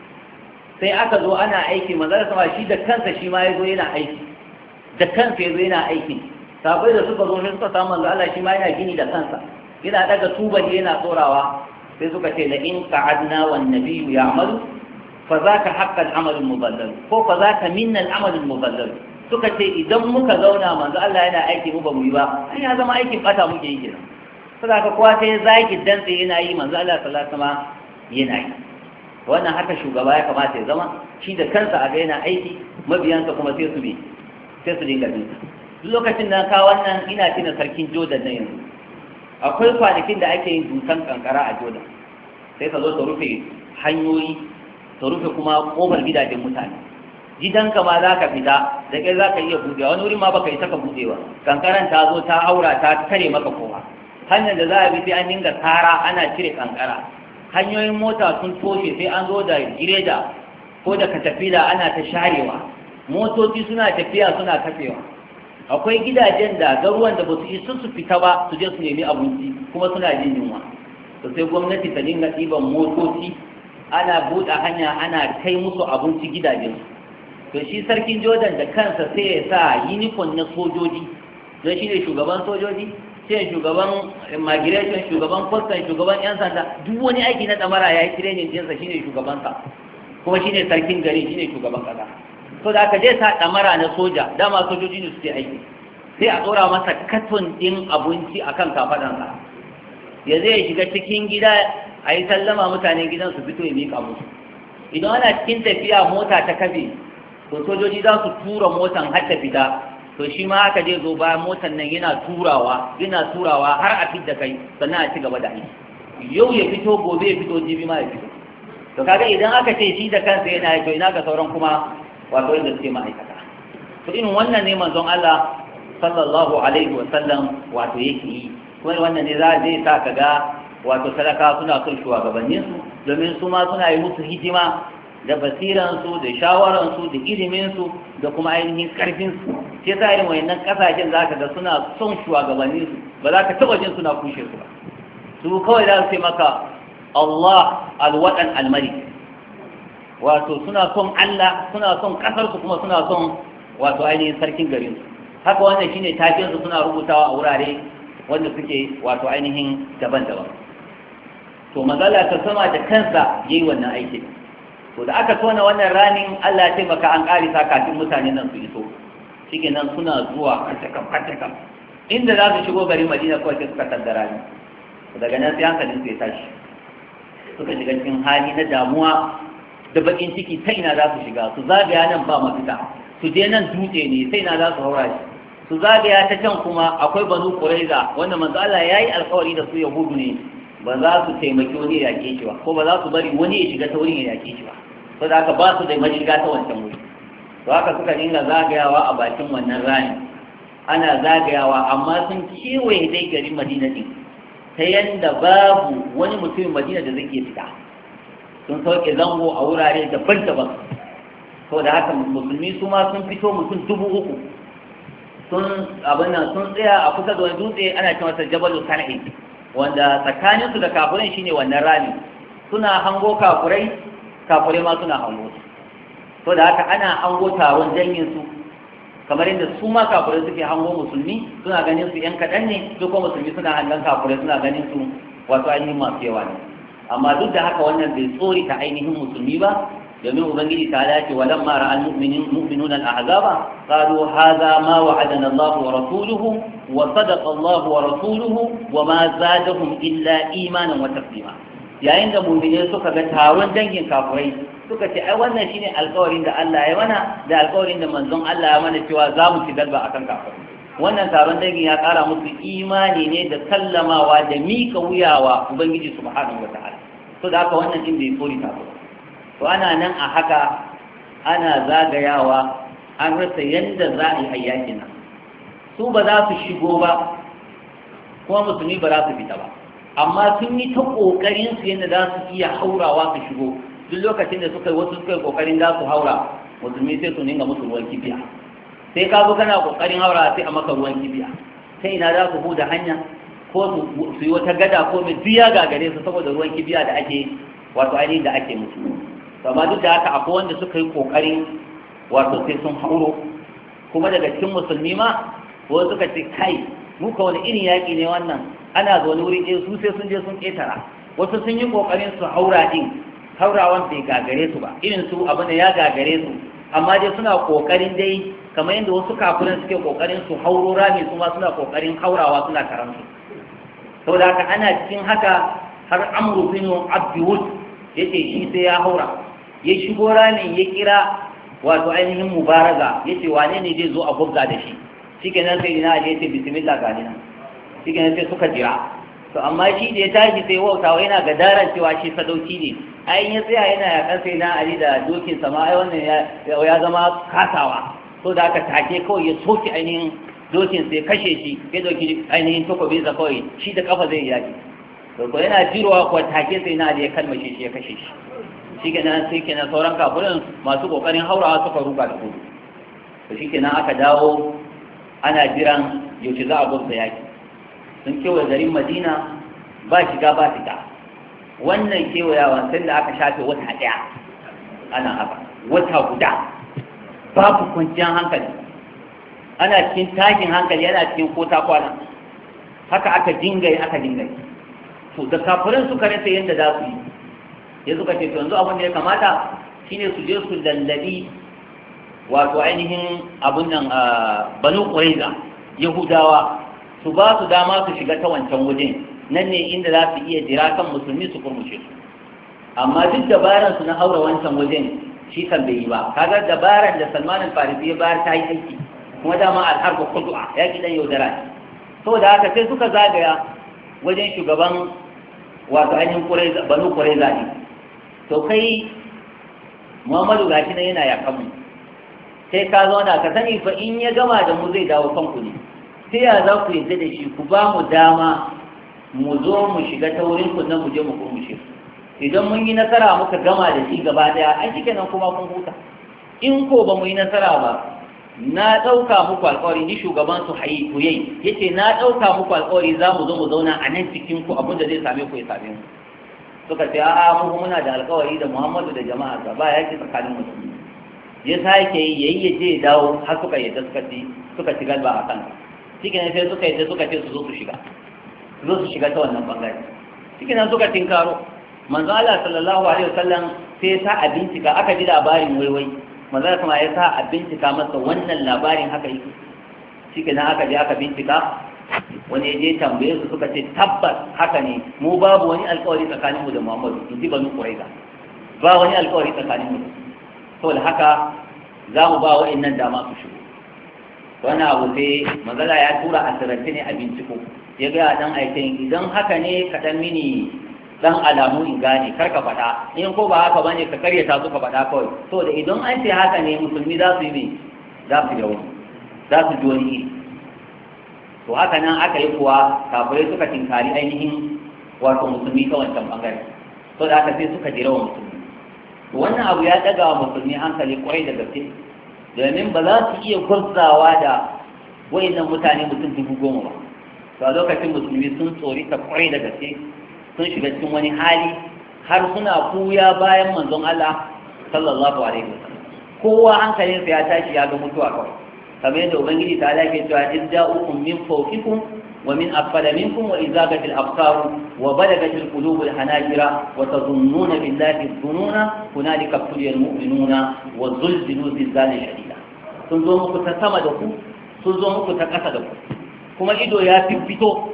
sai aka zo ana aiki manzo sama shi da kansa shi ma yazo yana aiki, da kansa yazo yana aiki. Sabai da suka zo suka samu manzo Allah shi ma yana gini da kansa, yana daga tubali yana tsorawa, sai suka ce la in qa'adna wan nabiyyu ya'malu fa zaka haqqal amal al-muballal ko fa zaka minna al-amal al-muballal. Suka ce idan muka zauna manzo Allah yana aiki mu ba mu yi ba, ai ya zama aikin bata muke yi kenan. Saboda haka kowa sai zaki dantse yana yi, manzo Allah sallallahu alaihi wasallam yana yi. Wannan haka shugaba ya kamata ya zama, shi da kansa a ga yana aiki, mabiyansa kuma sai su bi sai su dinga bin. Duk lokacin da ka wannan ina tuna sarkin Jordan nan yanzu. Akwai kwanakin da ake yin dusan kankara a Jordan, sai ka zo ta rufe hanyoyi, ta rufe kuma kofar gidajen mutane. Gidanka ma za ka fita da kai za ka iya buɗewa, wani wurin ma baka yi saka buɗewa, kankaran ta zo ta haura ta kare maka kowa. Hanyar da za a bi sai an dinga tsara ana cire kankara, hanyoyin mota sun toshe sai an zo da gireda ko da katafila ana ta sharewa, motoci suna tafiya suna kafewa. Akwai gidajen da garuwan da ba su isa su fita ba su je su nemi abinci kuma suna jin yunwa, to sai gwamnati ta dinga ɗiban motoci ana buɗe hanya ana kai musu abinci gidajensu. To shi sarkin Jordan da kansa sai ya sa uniform na sojoji, don shi ne shugaban sojoji, sai shugaban immigration, shugaban custom, shugaban yan sanda, duk wani aiki na damara ya yi training ɗinsa, shi ne shugabansa kuma shi ne sarkin gari, shi ne shugaban ƙasa. To da aka je sa damara na soja, dama sojoji ne suke aiki, sai a tsora masa katon ɗin abinci a kan kafaɗansa, ya zai shiga cikin gida a yi sallama mutanen gidan su fito ya miƙa musu. Idan ana cikin tafiya mota ta kafe, to sojoji za su tura motan har ta fita, to shi ma aka je zo bayan motan nan yana turawa yana turawa har a fidda kai, sannan a ci gaba da aiki. Yau ya fito, gobe ya fito, jibi ma ya fito. To kaga idan aka ce shi da kansa yana yi, to ina ga sauran kuma wato inda suke ma'aikata. To irin wannan ne manzon Allah sallallahu alaihi wa sallam wato yake yi, kuma wannan ne za zai sa kaga wato talaka suna son shugabanninsu, domin su ma suna yi musu hidima da basiransu da shawararsu da iliminsu da kuma ainihin karfinsu. Sai sa irin wayannan kasashen za ka ga suna son shugabanninsu, ba za ka taɓa jin suna kushe su ba. Su kawai za su ce maka Allah alwaɗan almalik, wato suna son Allah, suna son ƙasarsu, kuma suna son wato ainihin sarkin garinsu. Haka wannan shine tafiyansu suna rubutawa a wurare wanda suke wato ainihin daban-daban. To mazala ta sama da kansa yayi wannan aikin. To da aka tona wannan ranin, Allah ya taimaka an ƙarisa kafin mutane nan su iso. Shikenan suna zuwa katakam katakam inda za su shigo garin Madina kawai sai suka tattara ni. Daga nan sai hankalin su ya tashi, suka shiga cikin hali na damuwa da bakin ciki. ta ina za su shiga? Su zagaya nan ba mafita, su je nan dutse ne, sai ina za su haura shi. Su zagaya ta can kuma akwai Banu Quraiza wanda manzo Allah yayi alƙawari da su Yahudu ne, ba za su taimaki wani ya yake shi ba, ko ba za su bari wani ya shiga ta wurin ya yake shi ba. So da haka ba su da mashiga ta wancan wuri. To haka suka dinga zagayawa a bakin wannan rani, ana zagayawa, amma sun kewaye dai garin Madina din ta yanda babu wani mutumin Madina da zai iya fita. Sun sauke zango a wurare daban-daban. To da haka musulmi su ma sun fito mutum dubu uku. Sun abin nan sun tsaya a kusa da wani dutse ana cewa masa Jabalu Sarhi, wanda tsakaninsu da kafirai shine wannan rami. Suna hango kafirai, kafirai ma suna hango su. To da haka ana hango taron dangin su, kamar yadda su ma kafirai suke hango musulmi, suna ganin su yan kaɗan ne, su kuma musulmi suna hangen kafirai suna ganin su wato ainihin masu yawa ne. Amma duk da haka wannan bai tsori ta ainihin musulmi ba, domin ubangiji ta dace wa lamma ra'al mu'minuna al-ahzaba qalu hadha ma wa'adana Allah wa rasuluhu wa sadaqa Allah wa rasuluhu wa ma zadahum illa imanan wa taslima. Yayin da mu'mine suka ga taron dangin kafirai, suka ce ai wannan shine alƙawarin da Allah ya mana da alƙawarin da manzon Allah ya mana cewa za mu ci galba akan kafirai. Wannan taron dangin ya ƙara musu imani ne da sallamawa da mika wuyawa ubangiji subhanahu wataala. To da haka wannan din bai kori ta ba. To ana nan a haka ana zagayawa, an rasa yadda za a yi hayyakin nan. Su ba za su shigo ba, kuma musulmi ba za su fita ba, amma sun yi ta ƙoƙarin su yadda za su iya haurawa su shigo. Duk lokacin da suka yi wasu suka yi ƙoƙarin za su haura, musulmi sai su ninga musu ruwan kibiya. Sai ka zo kana ƙoƙarin haura sai a maka ruwan kibiya. Sai ina za su huda hanya ko su yi wata gada ko mai duya gagare su saboda ruwan kibiya da ake wato ainihin da ake musu. Amma duk da haka akwai wanda suka yi ƙoƙarin wato sai sun hauro, kuma daga cikin musulmi ma wasu suka ce kai muka wani irin yaƙi ne wannan, ana zaune wuri ɗaya su sai sun je sun ƙetara. Wasu sun yi ƙoƙarin su haura ɗin, haurawan bai gagare su ba, irin su abin da ya gagare su, amma dai suna ƙoƙarin dai kamar yadda wasu kafirin suke ƙoƙarin su hauro rami, su ma suna ƙoƙarin haurawa suna karansu. Saboda haka ana cikin haka har Amru bin Abdul yace shi sai ya haura, ya shigo ramin ya kira wato ainihin mubaraza, yace wane ne zai zo a gubza da shi. Shikenan sai ina je yace bismillah ga dina. Shikenan sai suka jira. To amma shi da ya tashi sai wautawa yana gadaran cewa shi sadauki ne. Ai ya tsaya yana yakan sai na Ali da dokin sama, ai wannan ya ya zama kasawa. So da aka take kawai ya soki ainihin dokin sai kashe shi, ya dauki ainihin takobin sa kawai shi da kafa zai yaki. to ko yana jirowa ko take sai na Ali ya kalmashe shi ya kashe shi shikenan sai kenan sauran kafirin masu kokarin haurawa suka ruga da gudu to shikenan aka dawo ana jiran yaushe za a gwamza yaki sun kewaye garin Madina ba shiga ba fita wannan kewayawa sai da aka shafe wata ɗaya ana haka wata guda babu kwanciyar hankali ana cikin tashin hankali ana cikin kota kwana haka aka dingai aka dingai to da kafirin suka rasa yadda za su yi ya suka ce to yanzu abin da ya kamata shine su je su lallabi wato ainihin abun nan Banu Qurayza Yahudawa su ba su dama su shiga ta wancan wajen nan ne inda za su iya jira kan musulmi su kurmushe su amma duk dabaran su na haura wancan wajen shi kan bai yi ba kaga dabaran da Salman al-Farisi ya bayar ta yi aiki kuma dama al-harbu khud'a ya ki dan yaudara ne saboda haka sai suka zagaya wajen shugaban wato ainihin Qurayza Banu Qurayza ne to kai Muhammadu gashi nan yana yakan mu sai ka zauna ka sani fa in ya gama da mu zai dawo kanku ne sai ya za ku yadda da shi ku ba mu dama mu zo mu shiga ta wurin ku nan mu je mu kurmushe idan mun yi nasara muka gama da shi gaba daya ai shikenan kuma kun huta in ko ba mu yi nasara ba na ɗauka muku alƙawari ni shugaban su hayi ku yayi yace na ɗauka muku alƙawari za mu zo mu zauna a nan cikin ku abin da zai same ku ya same mu suka ce a'a mu muna da alƙawari da Muhammadu da jama'a sa ba yake tsakanin musulmi ya sake yi yayi ya je dawo har suka yadda suka ci suka ci galba a kan shikenan sai suka yadda suka ce su zo su shiga su zo su shiga ta wannan bangare shikenan suka tinkaro manzo Allah sallallahu alaihi wasallam sai ya sa a bincika aka ji labarin waiwai manzo kuma ya sa a bincika masa wannan labarin haka yake shikenan aka je aka bincika wani ya je tambaye su suka ce tabbas haka ne mu babu wani alƙawari tsakaninmu da Muhammadu in ji Banu Qurayza ba wani alƙawari tsakaninmu saboda haka za mu ba wa'annan dama su shigo wannan abu sai manzala ya tura a sirrance ne a binciko ya ga dan aikin idan haka ne ka dan mini dan alamu in gane kar ka faɗa in ko ba haka bane ka karyata su ka faɗa kawai saboda idan an ce haka ne musulmi za su yi me za su yi wani za su ji wani iri to haka nan aka yi kuwa kafirai suka tinkari ainihin wato musulmi ta wancan bangare to da aka sai suka jira wa musulmi wannan abu ya daga wa musulmi hankali kwarai da gaske domin ba za su iya gurzawa da wayannan mutane mutum dubu goma ba to a lokacin musulmi sun tsori ta kwarai da gaske sun shiga cikin wani hali har suna kuya bayan manzon Allah sallallahu alaihi wasallam kowa hankalinsa ya tashi ya ga mutuwa kawai kamar yadda ubangiji ta alaƙe cewa in ja'ukum min fawqikum wa min asfala minkum wa idza gatil absar wa balagatil qulubul hanajira wa tazunnuna billahi dhununa hunalika tuliyal mu'minuna wa zulzilu zilzalan shadida sun zo muku ta sama da ku sun zo muku ta ƙasa da ku kuma ido ya fito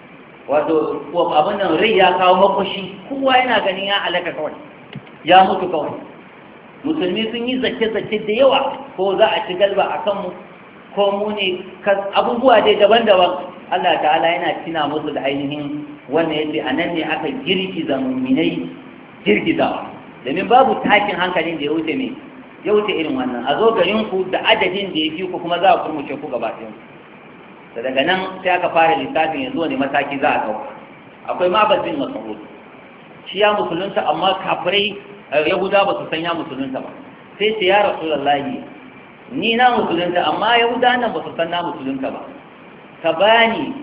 wato abin nan rai ya kawo makoshi kowa yana ganin ya halaka kawai ya mutu kawai musulmi sun yi zace-zace da yawa ko za a ci galba a kanmu ko mu ne abubuwa dai daban-daban Allah ta'ala yana tina musu da ainihin wannan yace a nan ne aka girgiza muminai girgizawa domin babu tashin hankalin da ya wuce me ya wuce irin wannan a zo garin ku da adadin da ya fi ku kuma za a kurmuce ku gaba ɗaya da daga nan sai aka fara lissafin yanzu wani mataki za a ɗauka akwai mabad bin mas'ud shi ya musulunta amma kafirai yahuda ba su san ya musulunta ba sai ce ya rasulullahi ni na musulunta amma yahuda nan ba su san na musulunta ba ka bani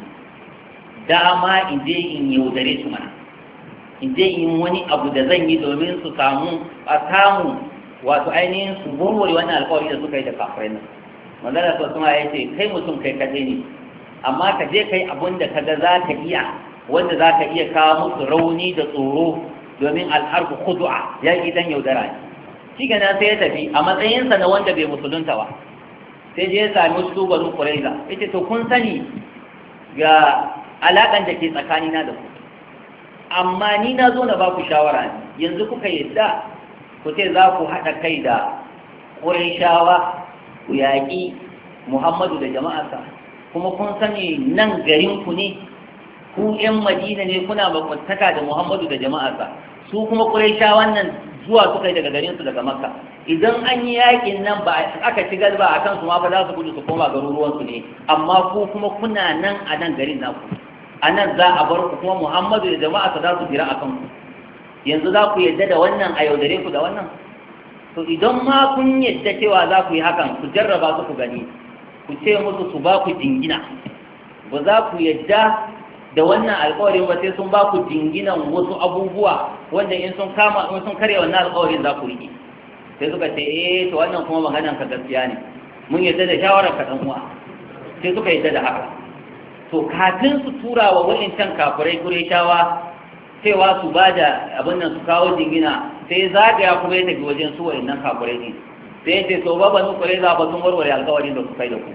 dama in je in yaudare su mana in je in wani abu da zan yi domin su samu a samu wato ainihin su warware wannan alƙawari da suka yi da kafirai nan manzala sa kuma ya ce kai mutum kai kaɗai ne amma ka je kai abin da ka ga za ka iya wanda za ka iya kawo musu rauni da tsoro domin alharbu khudu'a ya yi dan yaudara ne shi gana sai ya tafi a matsayinsa na wanda bai musulunta ba sai je ya sami su banu quraiza yace to kun sani ga alaƙan da ke tsakanina da ku amma ni na zo na ba ku shawara ne yanzu kuka yadda ku ce za ku haɗa kai da quraishawa ku yaƙi Muhammadu da jama'arsa kuma kun sani nan garin ku ne ku ƴan Madina ne kuna makwataka da Muhammadu da jama'arsa su kuma quraishawan nan zuwa suka yi daga garinsu daga makka idan an yi yakin nan ba aka ci galba a kansu ma fa za su gudu su koma garuruwansu ne amma ku kuma kuna nan a nan garin naku anan za a bar ku kuma Muhammadu da jama'a za su jira akan ku yanzu za ku yadda da wannan a yaudare ku da wannan to idan ma kun yadda cewa za ku yi hakan ku jarraba su ku gani ku ce musu su ba ku jingina ba za ku yadda da wannan alƙawarin ba sai sun ba ku jinginan wasu abubuwa wanda in sun kama in sun karya wannan alƙawarin za ku riƙe sai suka ce eh to wannan kuma maganan ka gaskiya ne mun yadda da shawarar ka dan uwa sai suka yadda da haka to kafin su tura wa wa'incan kafirai Qurayshawa cewa su ba da abin nan su kawo jingina sai zagaya kuma ya tafi wajen su wa'innan kafirai ne sai ya ce to ba banu Qurayza ba sun warware alƙawarin da su kai da ku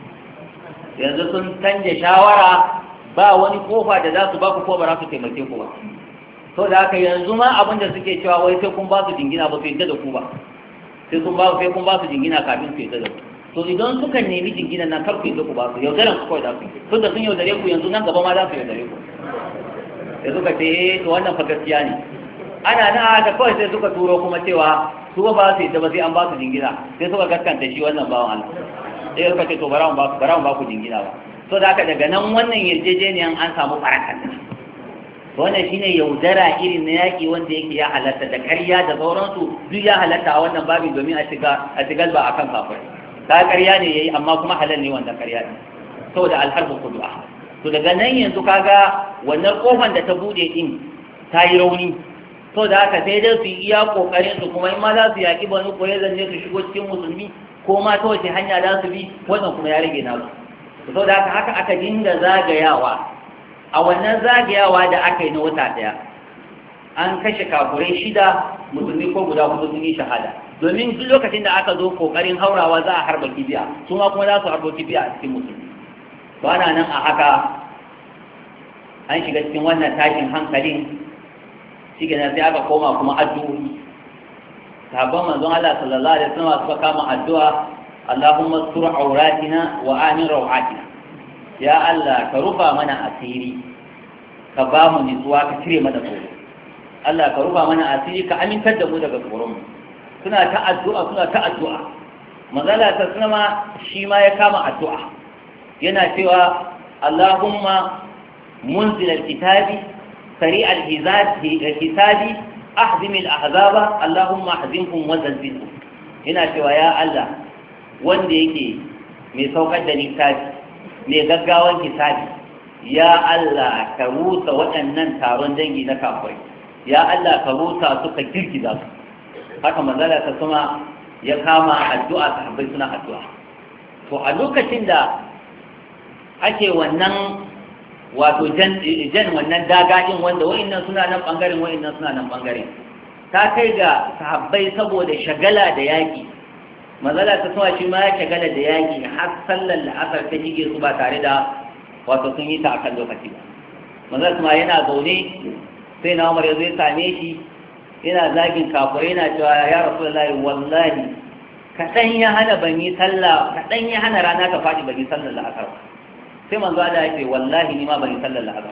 yanzu sun canja shawara ba wani kofa da za su ba ku ko ba za su taimake ku ba to da haka yanzu ma abin da suke cewa wai sai kun ba su jingina ba su yadda da ku ba sai kun ba sai kun ba su jingina kafin su yadda da ku to idan suka nemi jingina nan kar ku yadda ku ba su yaudaran su kawai da su tun da sun yaudare ku yanzu nan gaba ma za su yaudare ku sai suka ce eh to wannan fa gaskiya ne ana nan haka kawai sai suka turo kuma cewa su ba su yadda ba sai an ba su jingina sai suka gaskanta shi wannan bawan Allah sai suka ce to bara mu ba ku bara mu ba ku jingina ba to da haka daga nan wannan yarjejeniyan an samu farakan wannan shine yaudara irin na yaƙi wanda yake ya halatta da ƙarya da sauransu duk ya halatta a wannan babin domin a shiga a shigar ba akan kafir ta ƙarya ne yayi amma kuma halal ne wannan ƙarya ne saboda alharbu kudu'a to daga nan yanzu kaga wannan kofan da ta bude din ta yi rauni to da haka sai dai su iya kokarin su kuma in ma za su yaƙi banu koyar ne su shigo cikin musulmi ko ma ta wace hanya za su bi wannan kuma ya rage nasu to da haka haka aka dinga zagayawa a wannan zagayawa da aka yi na wata daya an kashe kafurai shida musulmi ko guda hudu sun yi shahada domin duk lokacin da aka zo kokarin haurawa za a harba kibiya su ma kuma za su harba kibiya a cikin musulmi to ana nan a haka an shiga cikin wannan tashin hankalin shi sai aka koma kuma addu'o'i sahabban manzon Allah sallallahu alaihi wasallam suka kama addu'a Allahumma sur auratina wa amin rawatina ya Allah ka rufa mana asiri ka ba mu nutsuwa ka cire mana tsoro Allah ka rufa mana asiri ka amintar da mu daga tsoron mu suna ta addu'a suna ta addu'a manzala ta sunama shi ma ya kama addu'a yana cewa Allahumma munzil al-kitabi sari al-hisabi ahzim al-ahzaba Allahumma ahzimhum wa zalzilhum yana cewa ya Allah wanda yake mai saukar da littafi mai gaggawan hisabi ya Allah ka rusa waɗannan taron dangi na kafirai ya Allah ka rusa su ka girgiza su haka manzala ta kuma ya kama addu'a sahabbai suna addu'a to a lokacin da ake wannan wato jan jan wannan dagaɗin wanda wa'annan suna nan bangaren wa'annan suna nan bangaren ta kai ga sahabbai saboda shagala da yaki manzala ta kuma shi ma ya shagala da yaki har sallar la'asar ta shige su ba tare da wato sun yi ta akan lokaci ba manzala kuma yana zaune sai na Umar ya zo ya same shi yana zagin kafirai yana cewa ya Rasulullahi wallahi kaɗan ya hana ban yi sallah kaɗan ya hana rana ka faɗi ban yi sallar la'asar sai manzo Allah ya ce wallahi ni ma ban yi sallar la'asar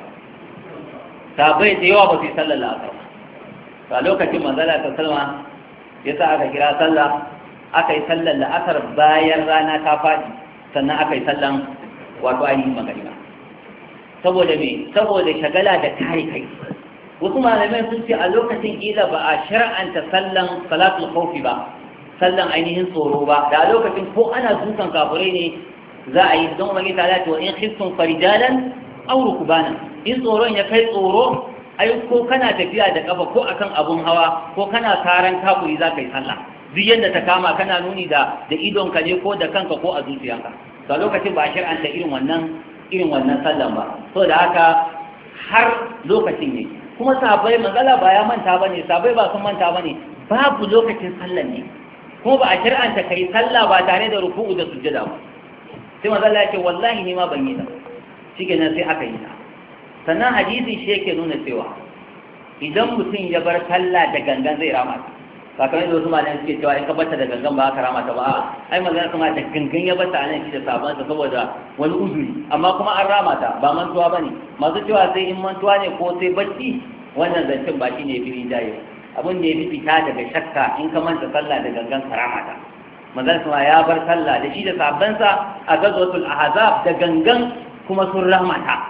sabai da yawa ba su yi sallar la'asar a lokacin manzo Allah ta salma ya sa aka kira sallah aka yi sallar la'asar bayan rana ta faɗi sannan aka yi sallan wato ainihin magariba saboda me saboda shagala da kare kai wasu malamai sun ce a lokacin ila ba a shar'anta sallan salatul khawfi ba sallan ainihin tsoro ba da a lokacin ko ana dukan kafirai ne za a yi don umarni ta lati wa in khiftum farijalan aw rukbana in tsoron ya kai tsoro ai ko kana tafiya da kafa ko akan abun hawa ko kana taran kafiri za ka yi sallah duk yadda ta kama kana nuni da da idonka ne ko da kanka ko a zuciyanka to a lokacin ba a shar'anta irin wannan irin wannan sallan ba so da haka har lokacin ne kuma sabai magana ba ya manta bane sabai ba sun manta bane babu lokacin sallan ne kuma ba a shar'anta kai sallah ba tare da ruku'u da sujjada ba sai manzo Allah ya ce wallahi ni ma ban yi ta shikenan sai aka yi ta sannan hadisi shi yake nuna cewa idan mutum ya bar sallah da gangan zai rama ta sakamakon da wasu malamai suke cewa in ka bata da gangan ba ka rama ta ba ai magana kuma da gangan ya bata a nan shi da sabansa saboda wani uzuri amma kuma an rama ta ba mantuwa bane masu cewa sai in mantuwa ne ko sai bacci wannan zancen ba shi ne fili jaye abin da ya fi fita daga shakka in ka manta sallah da gangan ka rama ta manzon kuma ya bar sallah da shi da sabansa a gazwatul ahzab da gangan kuma sun rama ta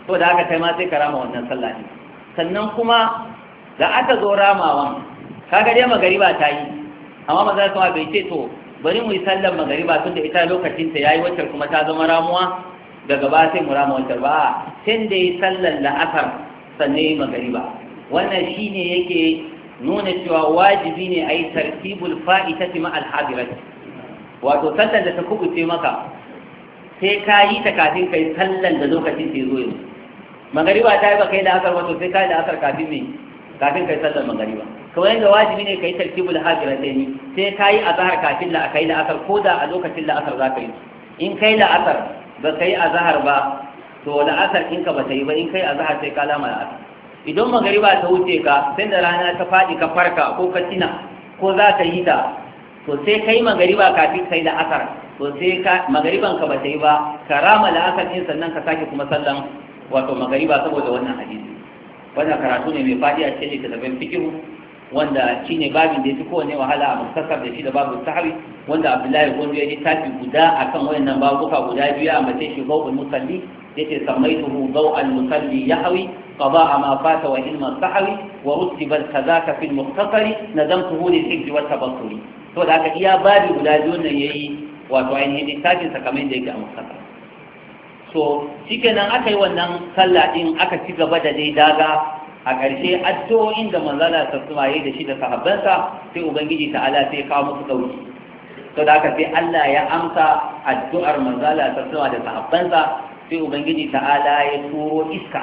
to da haka kai ma sai ka rama wannan sallah ne. Sannan kuma da aka zo ramawan kaga dai magariba ta yi amma maza kuma bai ce to bari mu yi sallar magariba tunda ita lokacin ta yayi wacce kuma ta zama ramuwa daga ba sai mu rama wacce ba sai da yi sallar la'asar sannan yi magariba. Wannan shine yake nuna cewa wajibi ne a yi tartibul fa'itati ma al-hadirat, wato sallar da ta kubuce maka sai ka yi ta kafin kai sallar da lokacin ta zo yanzu. Magariba ta yi ba kai da asar wato sai ka yi da asar kafin me kafin kai sallar magariba. Kawai yadda wajibi ne ka yi tartibul hadirat ne sai ka yi azhar kafin la kai da asar ko da a lokacin la asar za ka yi. In kai la asar ba kai azhar ba to la asar in ka ba ta yi ba, in kai azhar sai ka lama la asar. Idan magariba ta wuce ka sai da rana ta faɗi ka farka ko ka tina ko za ka yi ta to sai kai magariba kafin kai da asar to sai ka magariban ka ba ta yi ba ka rama la asar din sannan ka sake kuma sallan wato magariba saboda wannan hadisi. Wannan karatu ne mai faɗi a cikin littattafan fikihu wanda shine babin da yafi kowanne wahala a muktasar da shi da babu sahwi wanda Abdullahi Gondo ya yi tafi guda akan wayannan babuka guda biyu a mace shi bawul musalli yace samaituhu bawal musalli yahwi qada'a ma fata wa ilma sahwi wa rutiba kadhaka fi al-mukhtasari nadamtuhu lil hijj wa tabassuri. to da aka iya babi guda biyu nan yayi wato ainihin littafin sa kamar da yake a muktasar. so shikenan aka yi wannan sallah din aka ci gaba da dai daga a ƙarshe addu'o'in da manzala ta suma yi da shi da sahabbansa sai ubangiji ta'ala sai kawo musu dauki. to da aka sai Allah ya amsa addu'ar manzala ta suma da sahabbansa sai ubangiji ta'ala ya turo iska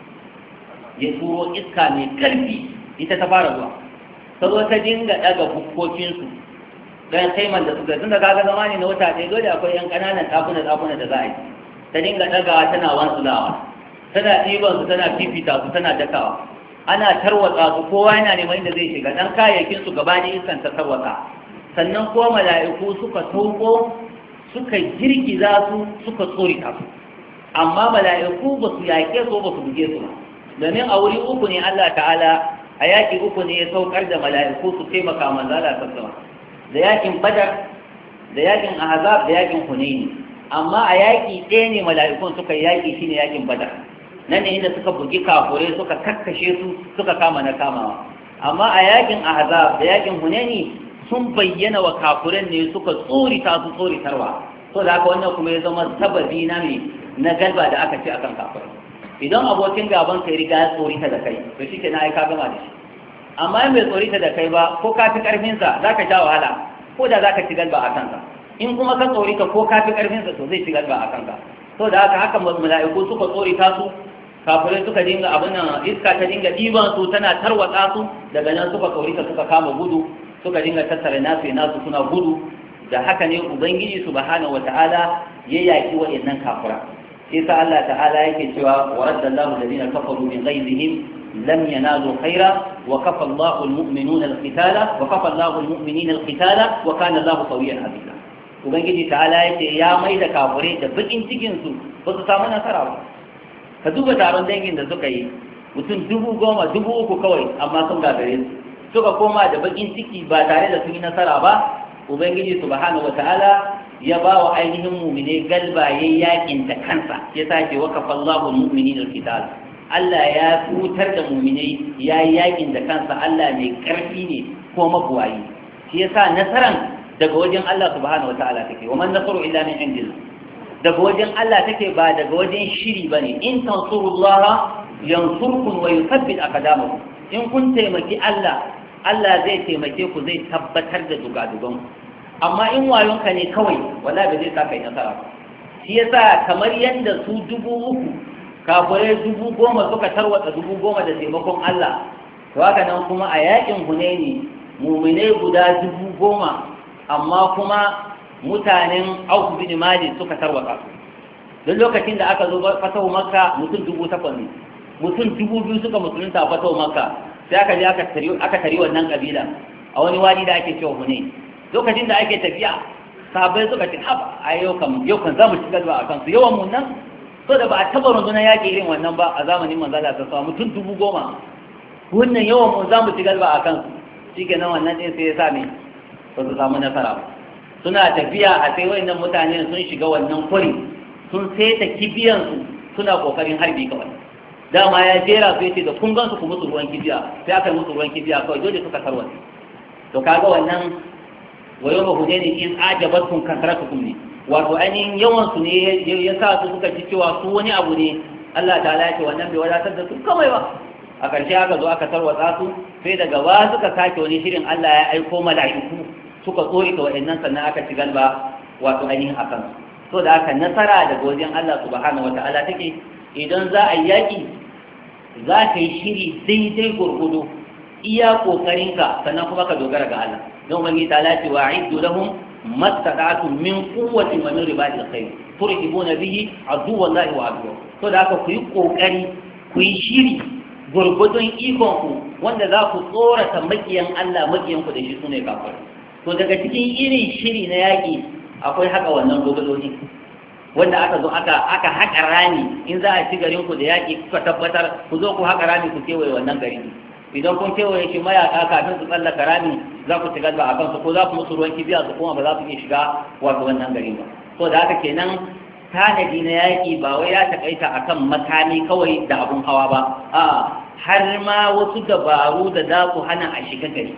ya turo iska mai karfi ita ta fara zuwa ta zo ta dinga daga bukkokinsu don taiman da suka tunda kaga zama ne na wata ɗaya dole akwai yan ƙananan ɗakuna ɗakuna da za a yi ta dinga ɗagawa tana wansulawa tana ɗiban su tana fifita su tana dakawa ana tarwatsa su kowa yana neman inda zai shiga dan kayayyakin su gaba ne iskan ta tarwatsa sannan ko mala'iku suka sauko suka girgiza su suka tsorita su amma mala'iku ba su yaƙe su ba su buge su ba domin a wuri uku ne Allah ta'ala a yaƙi uku ne ya saukar da mala'iku su taimaka manzala ta sama da yaƙin badar da yaƙin ahzab da yaƙin hunaini amma a yaƙi ɗaya ne mala'ikun suka yaƙi shine yaƙin badar nan ne inda suka bugi kafure suka kakkashe su suka kama na kamawa amma a yaƙin ahzab da yaƙin hunaini sun bayyana wa kafuren ne suka tsorita su tsoritarwa to da haka wannan kuma ya zama sababi na me na galba da aka ce akan kafirai idan abokin gaban kai riga ya tsorita da kai to shi ke na aika gama da shi amma in bai tsorita da kai ba ko ka fi ƙarfinsa za ka sha wahala ko da za ka ci galba a kansa in kuma ka tsorita ko ka fi ƙarfinsa to zai ci galba a kanka to da haka haka mala'iku suka tsorita su kafirai suka dinga abin nan iska ta dinga ɗiban su tana tarwatsa su daga nan suka tsorita suka kama gudu suka dinga tattara nasu ya nasu suna gudu da haka ne ubangiji subhanahu wata'ala ya yaki wa'annan kafira sai sa Allah ta'ala yake cewa wa raddallahu alladhina kafaru bi ghaizihim lam yanalu khaira wa kafa Allahu almu'minuna alqitala wa kafa Allahu almu'minina alqitala wa kana Allahu qawiyyan aziza ubangiji ta'ala yake ya mai da kafire da bakin cikin su ba su samu nasara ba ka duba taron dangin da suka yi mutum dubu goma dubu uku kawai amma sun gagare su suka koma da bakin ciki ba tare da sun yi nasara ba ubangiji subhanahu wataala ya ba wa ainihin mu'mine galba yayin yakin ta kansa ya sake wakafa Allahu almu'minina alqital Allah ya tutar da mu'mine yayin yakin da kansa Allah mai karfi ne ko mabuwayi shi yasa nasaran daga wajen Allah subhanahu wataala take wa man nasru illa min indillah daga wajen Allah take ba daga wajen shiri bane in tansurullaha yansurkum wa yuthabbit aqdamakum in kun taimaki Allah Allah zai taimake ku zai tabbatar da dugadugan amma in wayonka ne kawai wala ba zai sa kai nasara ba shi yasa kamar yanda su dubu uku kafirai dubu goma suka tarwatsa dubu goma da taimakon Allah to haka nan kuma a yakin Hunaini mu'minai guda dubu goma amma kuma mutanen Auf bin Malik suka tarwatsa don lokacin da aka zo fatahu Makka mutum dubu takwas ne mutum dubu biyu suka musulunta a fatahu Makka sai aka je aka tari aka tari wannan kabila a wani wadi da ake cewa Hunain lokacin da ake tafiya sahabbai suka ce haba a yau kan yau kan zamu shiga zuwa akan su yawan mun nan so da ba a taba rundunar yaki irin wannan ba a zamanin manzo Allah ta samu mutum dubu goma wannan yawan mun zamu shiga zuwa akan su shikenan wannan din sai ya sa ne ba su samu nasara ba suna tafiya a sai wayannan mutane sun shiga wannan kwari sun saita kibiyan su suna kokarin harbi kawai dama ya jera su yace da kun gansu ku musu ruwan kibiya sai aka yi musu ruwan kibiya kawai dole suka tarwata to kaga wannan wayo ba hudaini in ajabatkum kasratukum ne wato ainihin yawan su ne ya sa su suka ji cewa su wani abu ne Allah ta'ala ya ce wannan bai wadatar da su kawai ba a ƙarshe aka zo aka tarwatsa su sai daga ba suka sake wani shirin Allah ya aiko mala'iku suka tsori ka wa'annan sannan aka ci galba wato ainihin akan su so da aka nasara daga wajen Allah subhanahu wata'ala take idan za a yaki za ka yi shiri daidai gurgudu iya kokarinka sannan kuma ka dogara ga Allah don wani ta lati wa a'iddu lahum mastata'tu min quwwatin wa min ribatil khayr turhibuna bihi aduwallahi wa aduwwa so da aka ku yi kokari ku yi shiri gurgudun ikonku wanda za ku tsorata makiyan Allah makiyanku da shi sune kafir to daga cikin irin shiri na yaƙi akwai haka wannan gurgudoni wanda aka zo aka aka haƙa rami in za a ci garin ku da yaƙi kuka tabbatar ku zo ku haƙa rami ku kewaye wannan gari idan kun kewaye shi mayaƙa kafin su tsallaka rami za ku ci galba a kansu ko za ku musu ruwan kibiya su kuma ba za su iya shiga wato wannan gari ba so da haka kenan tanadi na yaƙi ba wai ya taƙaita akan makami kawai da abun hawa ba a har ma wasu dabaru da za ku hana a shiga gari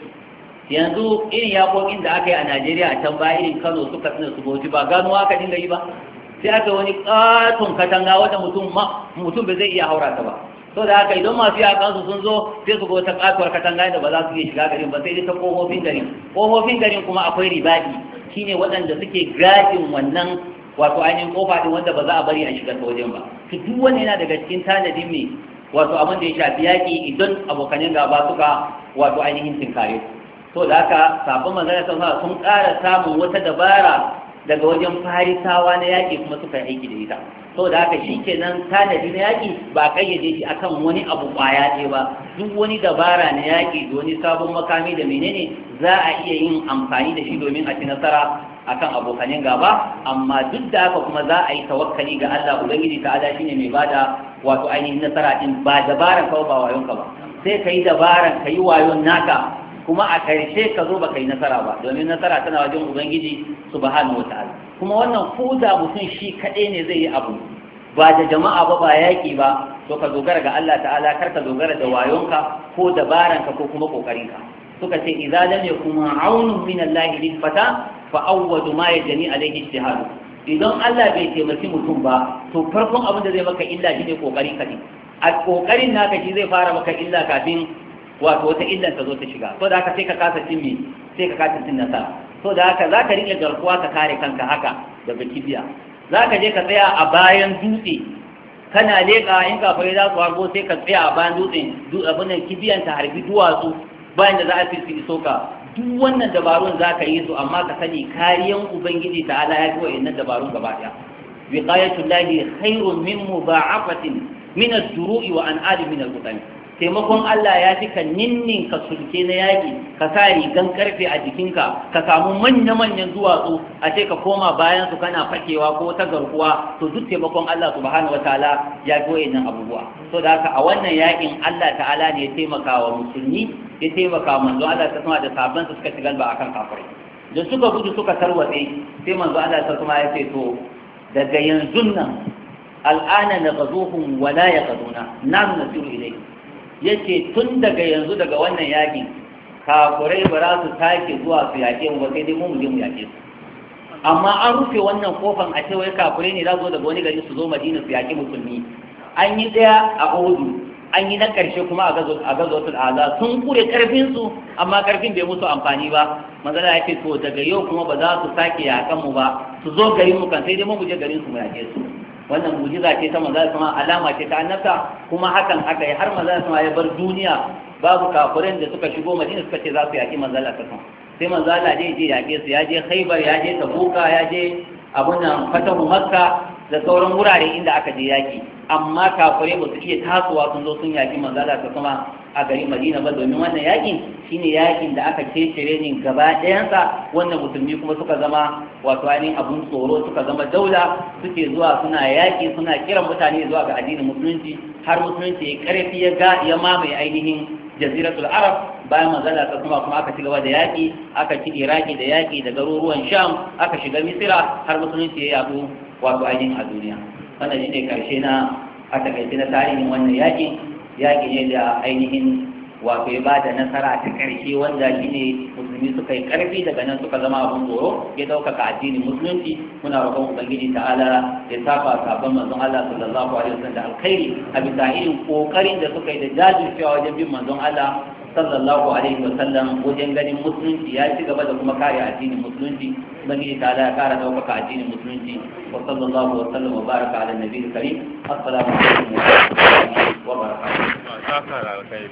yanzu irin yaƙoƙin da aka yi a Najeriya a can ba irin Kano suka tsina su bauchi ba gano aka dinga yi ba sai aka wani ƙaton katanga wanda mutum ma mutum bai zai iya haura ta ba so da haka idan masu yaƙan su sun zo sai su ga wata ƙatuwar katanga da ba za su iya shiga garin ba sai dai ta ƙofofin garin ƙofofin garin kuma akwai ribaɗi shine waɗanda suke gadin wannan wato ainihin kofa din wanda ba za a bari a shiga ta wajen ba to duk wanda yana daga cikin tanadin me wato abin da ya shafi yaƙi idan abokanin gaba suka wato ainihin tinkare to da haka sabon manzara sun sun ƙara samun wata dabara daga wajen farisawa na yaƙi kuma suka yi aiki da ita to da haka shikenan tanadi na yaƙi ba a kayyade shi akan wani abu ƙwaya ɗaya ba duk wani dabara na yaƙi da wani sabon makami da menene za a iya yin amfani da shi domin a ci nasara akan abokanin gaba amma duk da haka kuma za a yi tawakkali ga Allah ubangiji ta'ala shine mai bada wato ainihin nasara din ba dabaran kawai ba wayon ka ba sai kai dabaran kai wayon naka kuma a karshe ka zo baka yi nasara ba domin nasara tana wajen ubangiji subhanahu wataala kuma wannan koda mutum shi kaɗai ne zai yi abu ba da jama'a ba ba yaƙi ba to ka dogara ga Allah ta'ala kar ka dogara da wayonka ko dabaranka ko kuma kokarinka suka ce idza lam yakun aunun min Allah lil fata fa awwadu ma yajni alayhi ijtihad idan Allah bai taimaki mutum ba to farkon abin da zai maka illa shine kokarin ka ne a kokarin naka shi zai fara maka illa kafin wato wata illan ta zo ta shiga to da haka sai ka kasa cin me sai ka kasa cin nasara to da haka zaka rike garkuwa ka kare kanka haka daga kibiya zaka je ka tsaya a bayan dutse kana leƙa in kafare za su harbo sai ka tsaya a bayan dutsen abin da kibiyan ta harbi duwatsu bayan da za a fi iso ka duk wannan dabarun za ka yi su amma ka sani kariyan ubangiji ta ala ya fi wa'annan dabarun gaba ɗaya wiqayatul lahi khairun min mudha'afatin min ad-duru'i wa an'ali min al-qutami taimakon Allah ya fi ka ninnin ka sulke na yaƙi ka sa rigan karfe a jikinka ka samu manya-manyan duwatsu a ce ka koma bayan su kana fakewa ko ta garkuwa to duk taimakon Allah subhanahu wataala ya fi wa'annan abubuwa so da haka a wannan yaƙin Allah ta'ala ne ya taimaka wa musulmi ya taimaka manzo Allah ta sama da sabon su suka ci galba akan kafirai da suka gudu suka tarwatse sai manzo Allah ta sama ya ce to daga yanzu nan al'ana naqaduhum wa la yaqaduna nam nasiru ilayhi yace tun daga yanzu daga wannan yaƙi kafirai ba za su sake zuwa su yaƙe mu ba sai dai mu mu je mu yaƙe su amma an rufe wannan kofan a cewa kafirai ne za su zo daga wani gari su zo Madina su yaƙi musulmi an yi daya a Uhud an yi na ƙarshe kuma a gazotul azab sun kure ƙarfinsu amma ƙarfin bai musu amfani ba manzala ya ce to daga yau kuma ba za su sake yakan mu ba su zo garin mu kan sai dai mu je garin su mu yake su wannan mujiza ce ta manzala kuma alama ce ta annabta kuma hakan aka yi har manzala kuma ya bar duniya babu kafirin da suka shigo Madina suka ce za su yaki manzala ta kuma sai manzala je je yake su ya je Khaibar ya je Tabuka ya je abun nan fatahu Makka da sauran wurare inda aka je yaki amma kafirai ba su iya tasowa sun zo sun yaki manzala ta kuma a garin Madina ba domin wannan yakin shine yakin da aka cecere ne gaba ɗayansa wannan musulmi kuma suka zama wato ainihin abun tsoro suka zama daula suke zuwa suna yaki suna kiran mutane zuwa ga addinin musulunci har musulunci ya karfi ya ga ya mamaye ainihin jaziratul arab bayan manzala ta kuma kuma aka ci gaba da yaki aka ci iraki da yaki da garuruwan sham aka shiga misira har musulunci ya yadu wato ainihin a duniya wannan shine karshe na a takaice na tarihin wannan yakin yaki ne da ainihin wato ya bada nasara ta ƙarshe wanda shi ne musulmi suka yi ƙarfi daga nan suka zama abin tsoro ya ɗaukaka addinin musulunci. Muna roƙon ubangiji ta'ala ya saba sabon manzon Allah sallallahu alaihi wasallam da alkhairi a bisa irin kokarin da suka yi da jajircewa wajen bin manzon Allah sallallahu alaihi wasallam wajen ganin musulunci ya ci gaba da kuma kare addinin musulunci. ubangiji ta'ala ya kara ɗaukaka addinin musulunci. Wa sallallahu wa sallam wa baraka ala nabiyil karim. Assalamu alaikum wa rahmatullahi wa barakatuh.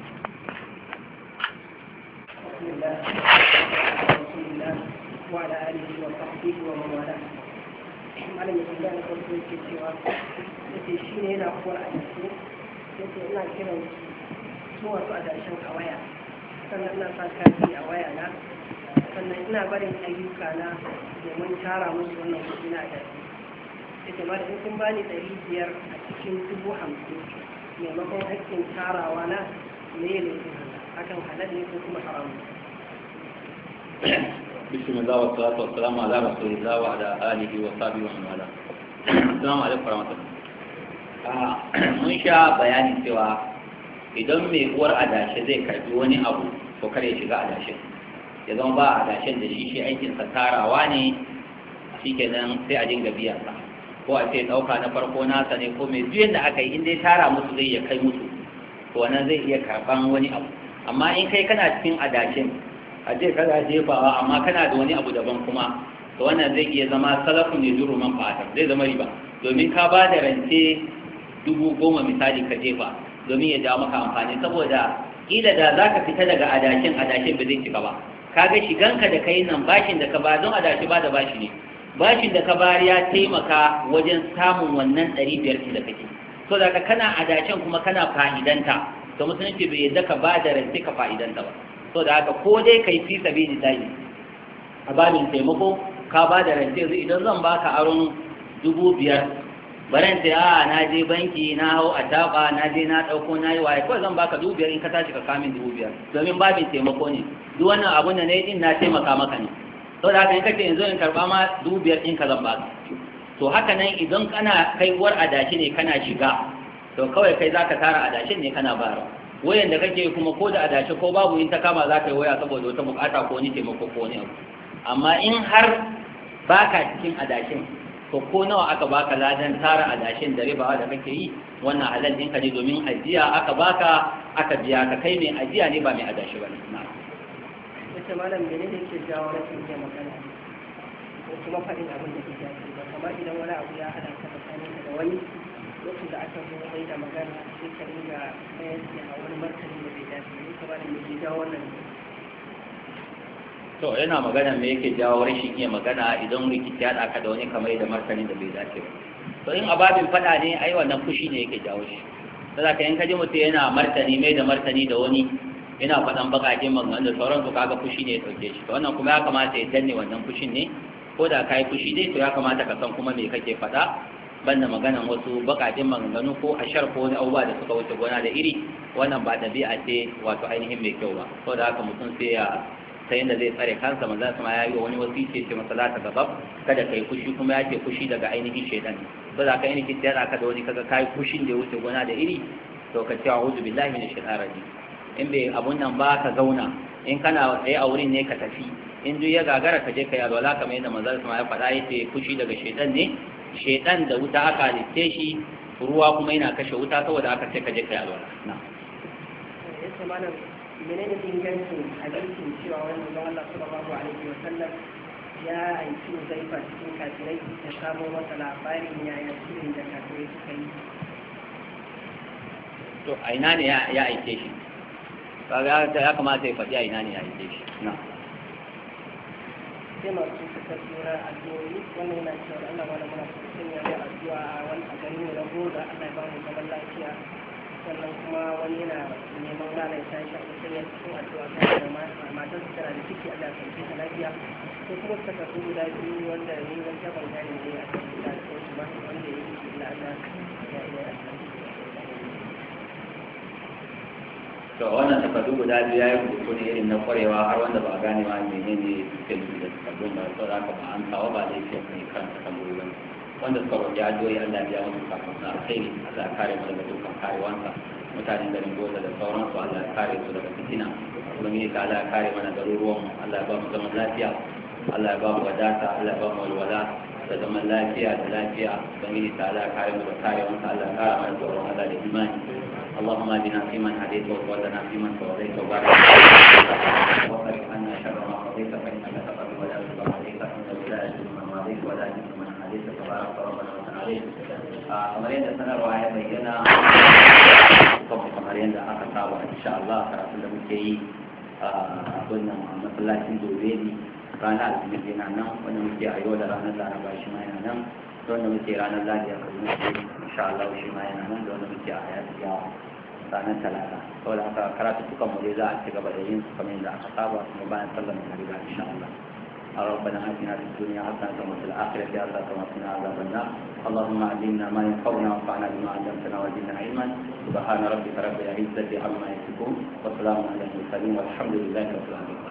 بسم الله رسول الله وعلى آله وصحبه ومن والاه. malam ya tambaya na farko yake cewa yace shi ne yana kuwar a yanzu yace ina kiran su wasu adashin a waya sannan ina sa kati a waya na sannan ina barin ayyuka na domin tara musu wannan kuɗi na da yace ma da in kun bani ɗari biyar a cikin dubu hamsin maimakon hakkin tarawa na me ne hakan halal ne ko kuma haram? Bismillah wa salatu wa salamu ala rasulillah wa ala alihi wa sahbihi wa man wala. Assalamu alaikum warahmatullahi. Ah, mun sha bayanin cewa idan mai uwar adashi zai karbi wani abu to kare ya shiga adashin. Ya zama ba adashin da shi shi aikin sa tarawa ne shikenan sai a dinga biyan sa. Ko a ce dauka na farko nasa ne ko mai biyan da aka yi in dai tara musu zai ya kai musu. To wannan zai iya karban wani abu. Amma in kai kana cikin adashin a je kana jefawa amma kana da wani abu daban kuma to wannan zai iya zama salafun ne juru man fa'atar zai zama riba domin ka ba da rance dubu goma misali ka jefa domin ya jawo maka amfani saboda kila da za ka fita daga adashin adashin ba zai cika ba kaga shiganka da kai nan bashin da ka ba don adashi ba da bashi ne bashin da ka bayar ya taimaka wajen samun wannan ɗari biyar da kake so da kana adashin kuma kana fa'idanta to musulunci bai yadda ka ba da rance ka fa'idanta ba so da haka ko dai kai fi sabili tayi a babin taimako ka ba da rance yanzu idan zan baka aron dubu biyar baran sai a na je banki na hau a taba na je na dauko na yi waye kawai zan baka dubu biyar in ka tashi ka kamin dubu biyar domin babin taimako ne duk wannan abun da na yi din na taimaka maka ne so da haka in kace yanzu in karba ma dubu biyar din ka zan baka to haka nan idan kana kai uwar adashi ne kana shiga to kawai kai zaka tara adashin ne kana bayarwa wayan da kake kuma ko da adashi ko babu in ta kama za ka yi waya saboda wata bukata ko wani taimako ko wani abu amma in har baka cikin adashin to ko nawa aka baka ladan tara adashin da riba da kake yi wannan halal ɗinka ne domin ajiya aka baka aka biya ka kai mai ajiya ne ba mai adashi ba ne yace malam menene yake jawo rashin iya magana ko kuma faɗin abin da ke jawo ba kamar idan wani abu ya hada ka tsakaninka da wani lokacin da aka zo mai da magana sai ka dinga mayar da wani martani da bai dace ne kuma da yake jawo wannan to yana magana me yake jawo rashin iya magana idan rikici ya daka da wani kamar da martani da bai dace ba to in ababin fada ne ai wannan fushi ne yake jawo shi sai ka in ka ji mutum yana martani mai da martani da wani yana faɗan bakakin magana da sauran su kaga fushi ne ya dauke shi to wannan kuma ya kamata ya danne wannan fushin ne ko da kai fushi dai to ya kamata ka san kuma me kake faɗa banda maganan wasu bakakin maganganu ko ashar ko wani abubuwa da suka wuce gona da iri wannan ba ɗabi'a ce wato ainihin mai kyau ba saboda haka mutum sai ya ta yadda zai tsare kansa manzon sama ya yi wa wani wasici ce masa za ta gabab kada kai fushi kuma ya ce fushi daga ainihin shaidan ba za ka yi nikin tsaya ka da wani kaga kai fushin da ya wuce gona da iri to ka ce a'udhu billahi minash shaitanir rajim in bai abun nan ba ka zauna in kana tsaye a wurin ne ka tafi in duk ya gagara ka je ka yi alwala kamar yadda manzon sama ya faɗa ya ce fushi daga shaidan ne shaidan da wuta aka halitte shi ruwa kuma yana kashe wuta saboda aka ce ka je ka yi alwala na menene ingancin hadisin cewa wani ba Allah sallallahu alaihi wa sallam ya aiki zaifa cikin kafirai ya samo masa labarin yaya shirin da kafirai suka yi to a ina ne ya aike shi kaga ya kamata ya faɗi a ina ne ya aike shi na sai masu suka tura addu'o'i wannan yana cewa Allah wala muna son ya yi addu'a a wani a gani na goda Allah ya ba mu zaman lafiya sannan kuma wani yana neman rana ya tashi a kusan ya cikin addu'a ta da matar su tana da ciki Allah ya sauke ta lafiya ko kuma suka tafi guda biyu wanda ni wani taban gani ne a cikin da ta su ba wanda ya yi da Allah ya iya to wannan takardu guda biyu ya yi rubutu ne irin na kwarewa har wanda ba a gane ma menene suke nufi da takardun ba saboda haka ba an kawo ba da yake mai kan takardu ba wanda suka roƙi addu'o'i Allah ya biya musu kafin na alkhairi Allah ya kare mu daga dukkan karewansa mutanen garin Goza da sauransu Allah ya kare su daga fitina ubangiji ta Allah ya kare mana garuruwan Allah ya ba mu zaman lafiya Allah ya ba mu wadata Allah ya ba mu walwala da zaman lafiya da lafiya ubangiji ta Allah ya kare mu da karewansa Allah ya kare mana tsoron Allah da imani اللهم اهدنا فيمن هديت وتولنا فيمن توليت وبارك وصرف عنا شر ما قضيت فانك تقضي ولا يقضى عليك انه لا يجوز من واليت ولا يجوز من عليك تبارك ربنا وتعالى kamar yadda sanarwa ya bayyana kuma kamar yadda aka saba insha Allah karatun da muke yi a wannan masallacin dobe ne ranar alhamis yana nan wanda muke a yau da ranar laraba shi ma yana nan wanda muke ranar lafiya kuma insha Allah shi ma yana nan da wanda muke a hayatiya ranar talata saboda haka karatu tukan mu dai za a ci gaba da yin su kamar yadda aka saba kuma bayan sallar magriba insha Allah ربنا آتنا في الدنيا حسنة وفي الآخرة حسنة وقنا عذاب النار اللهم علمنا ما ينفعنا وانفعنا بما علمتنا وزدنا علما سبحان ربك رب العزة عما يصفون وسلام على المرسلين والحمد لله رب العالمين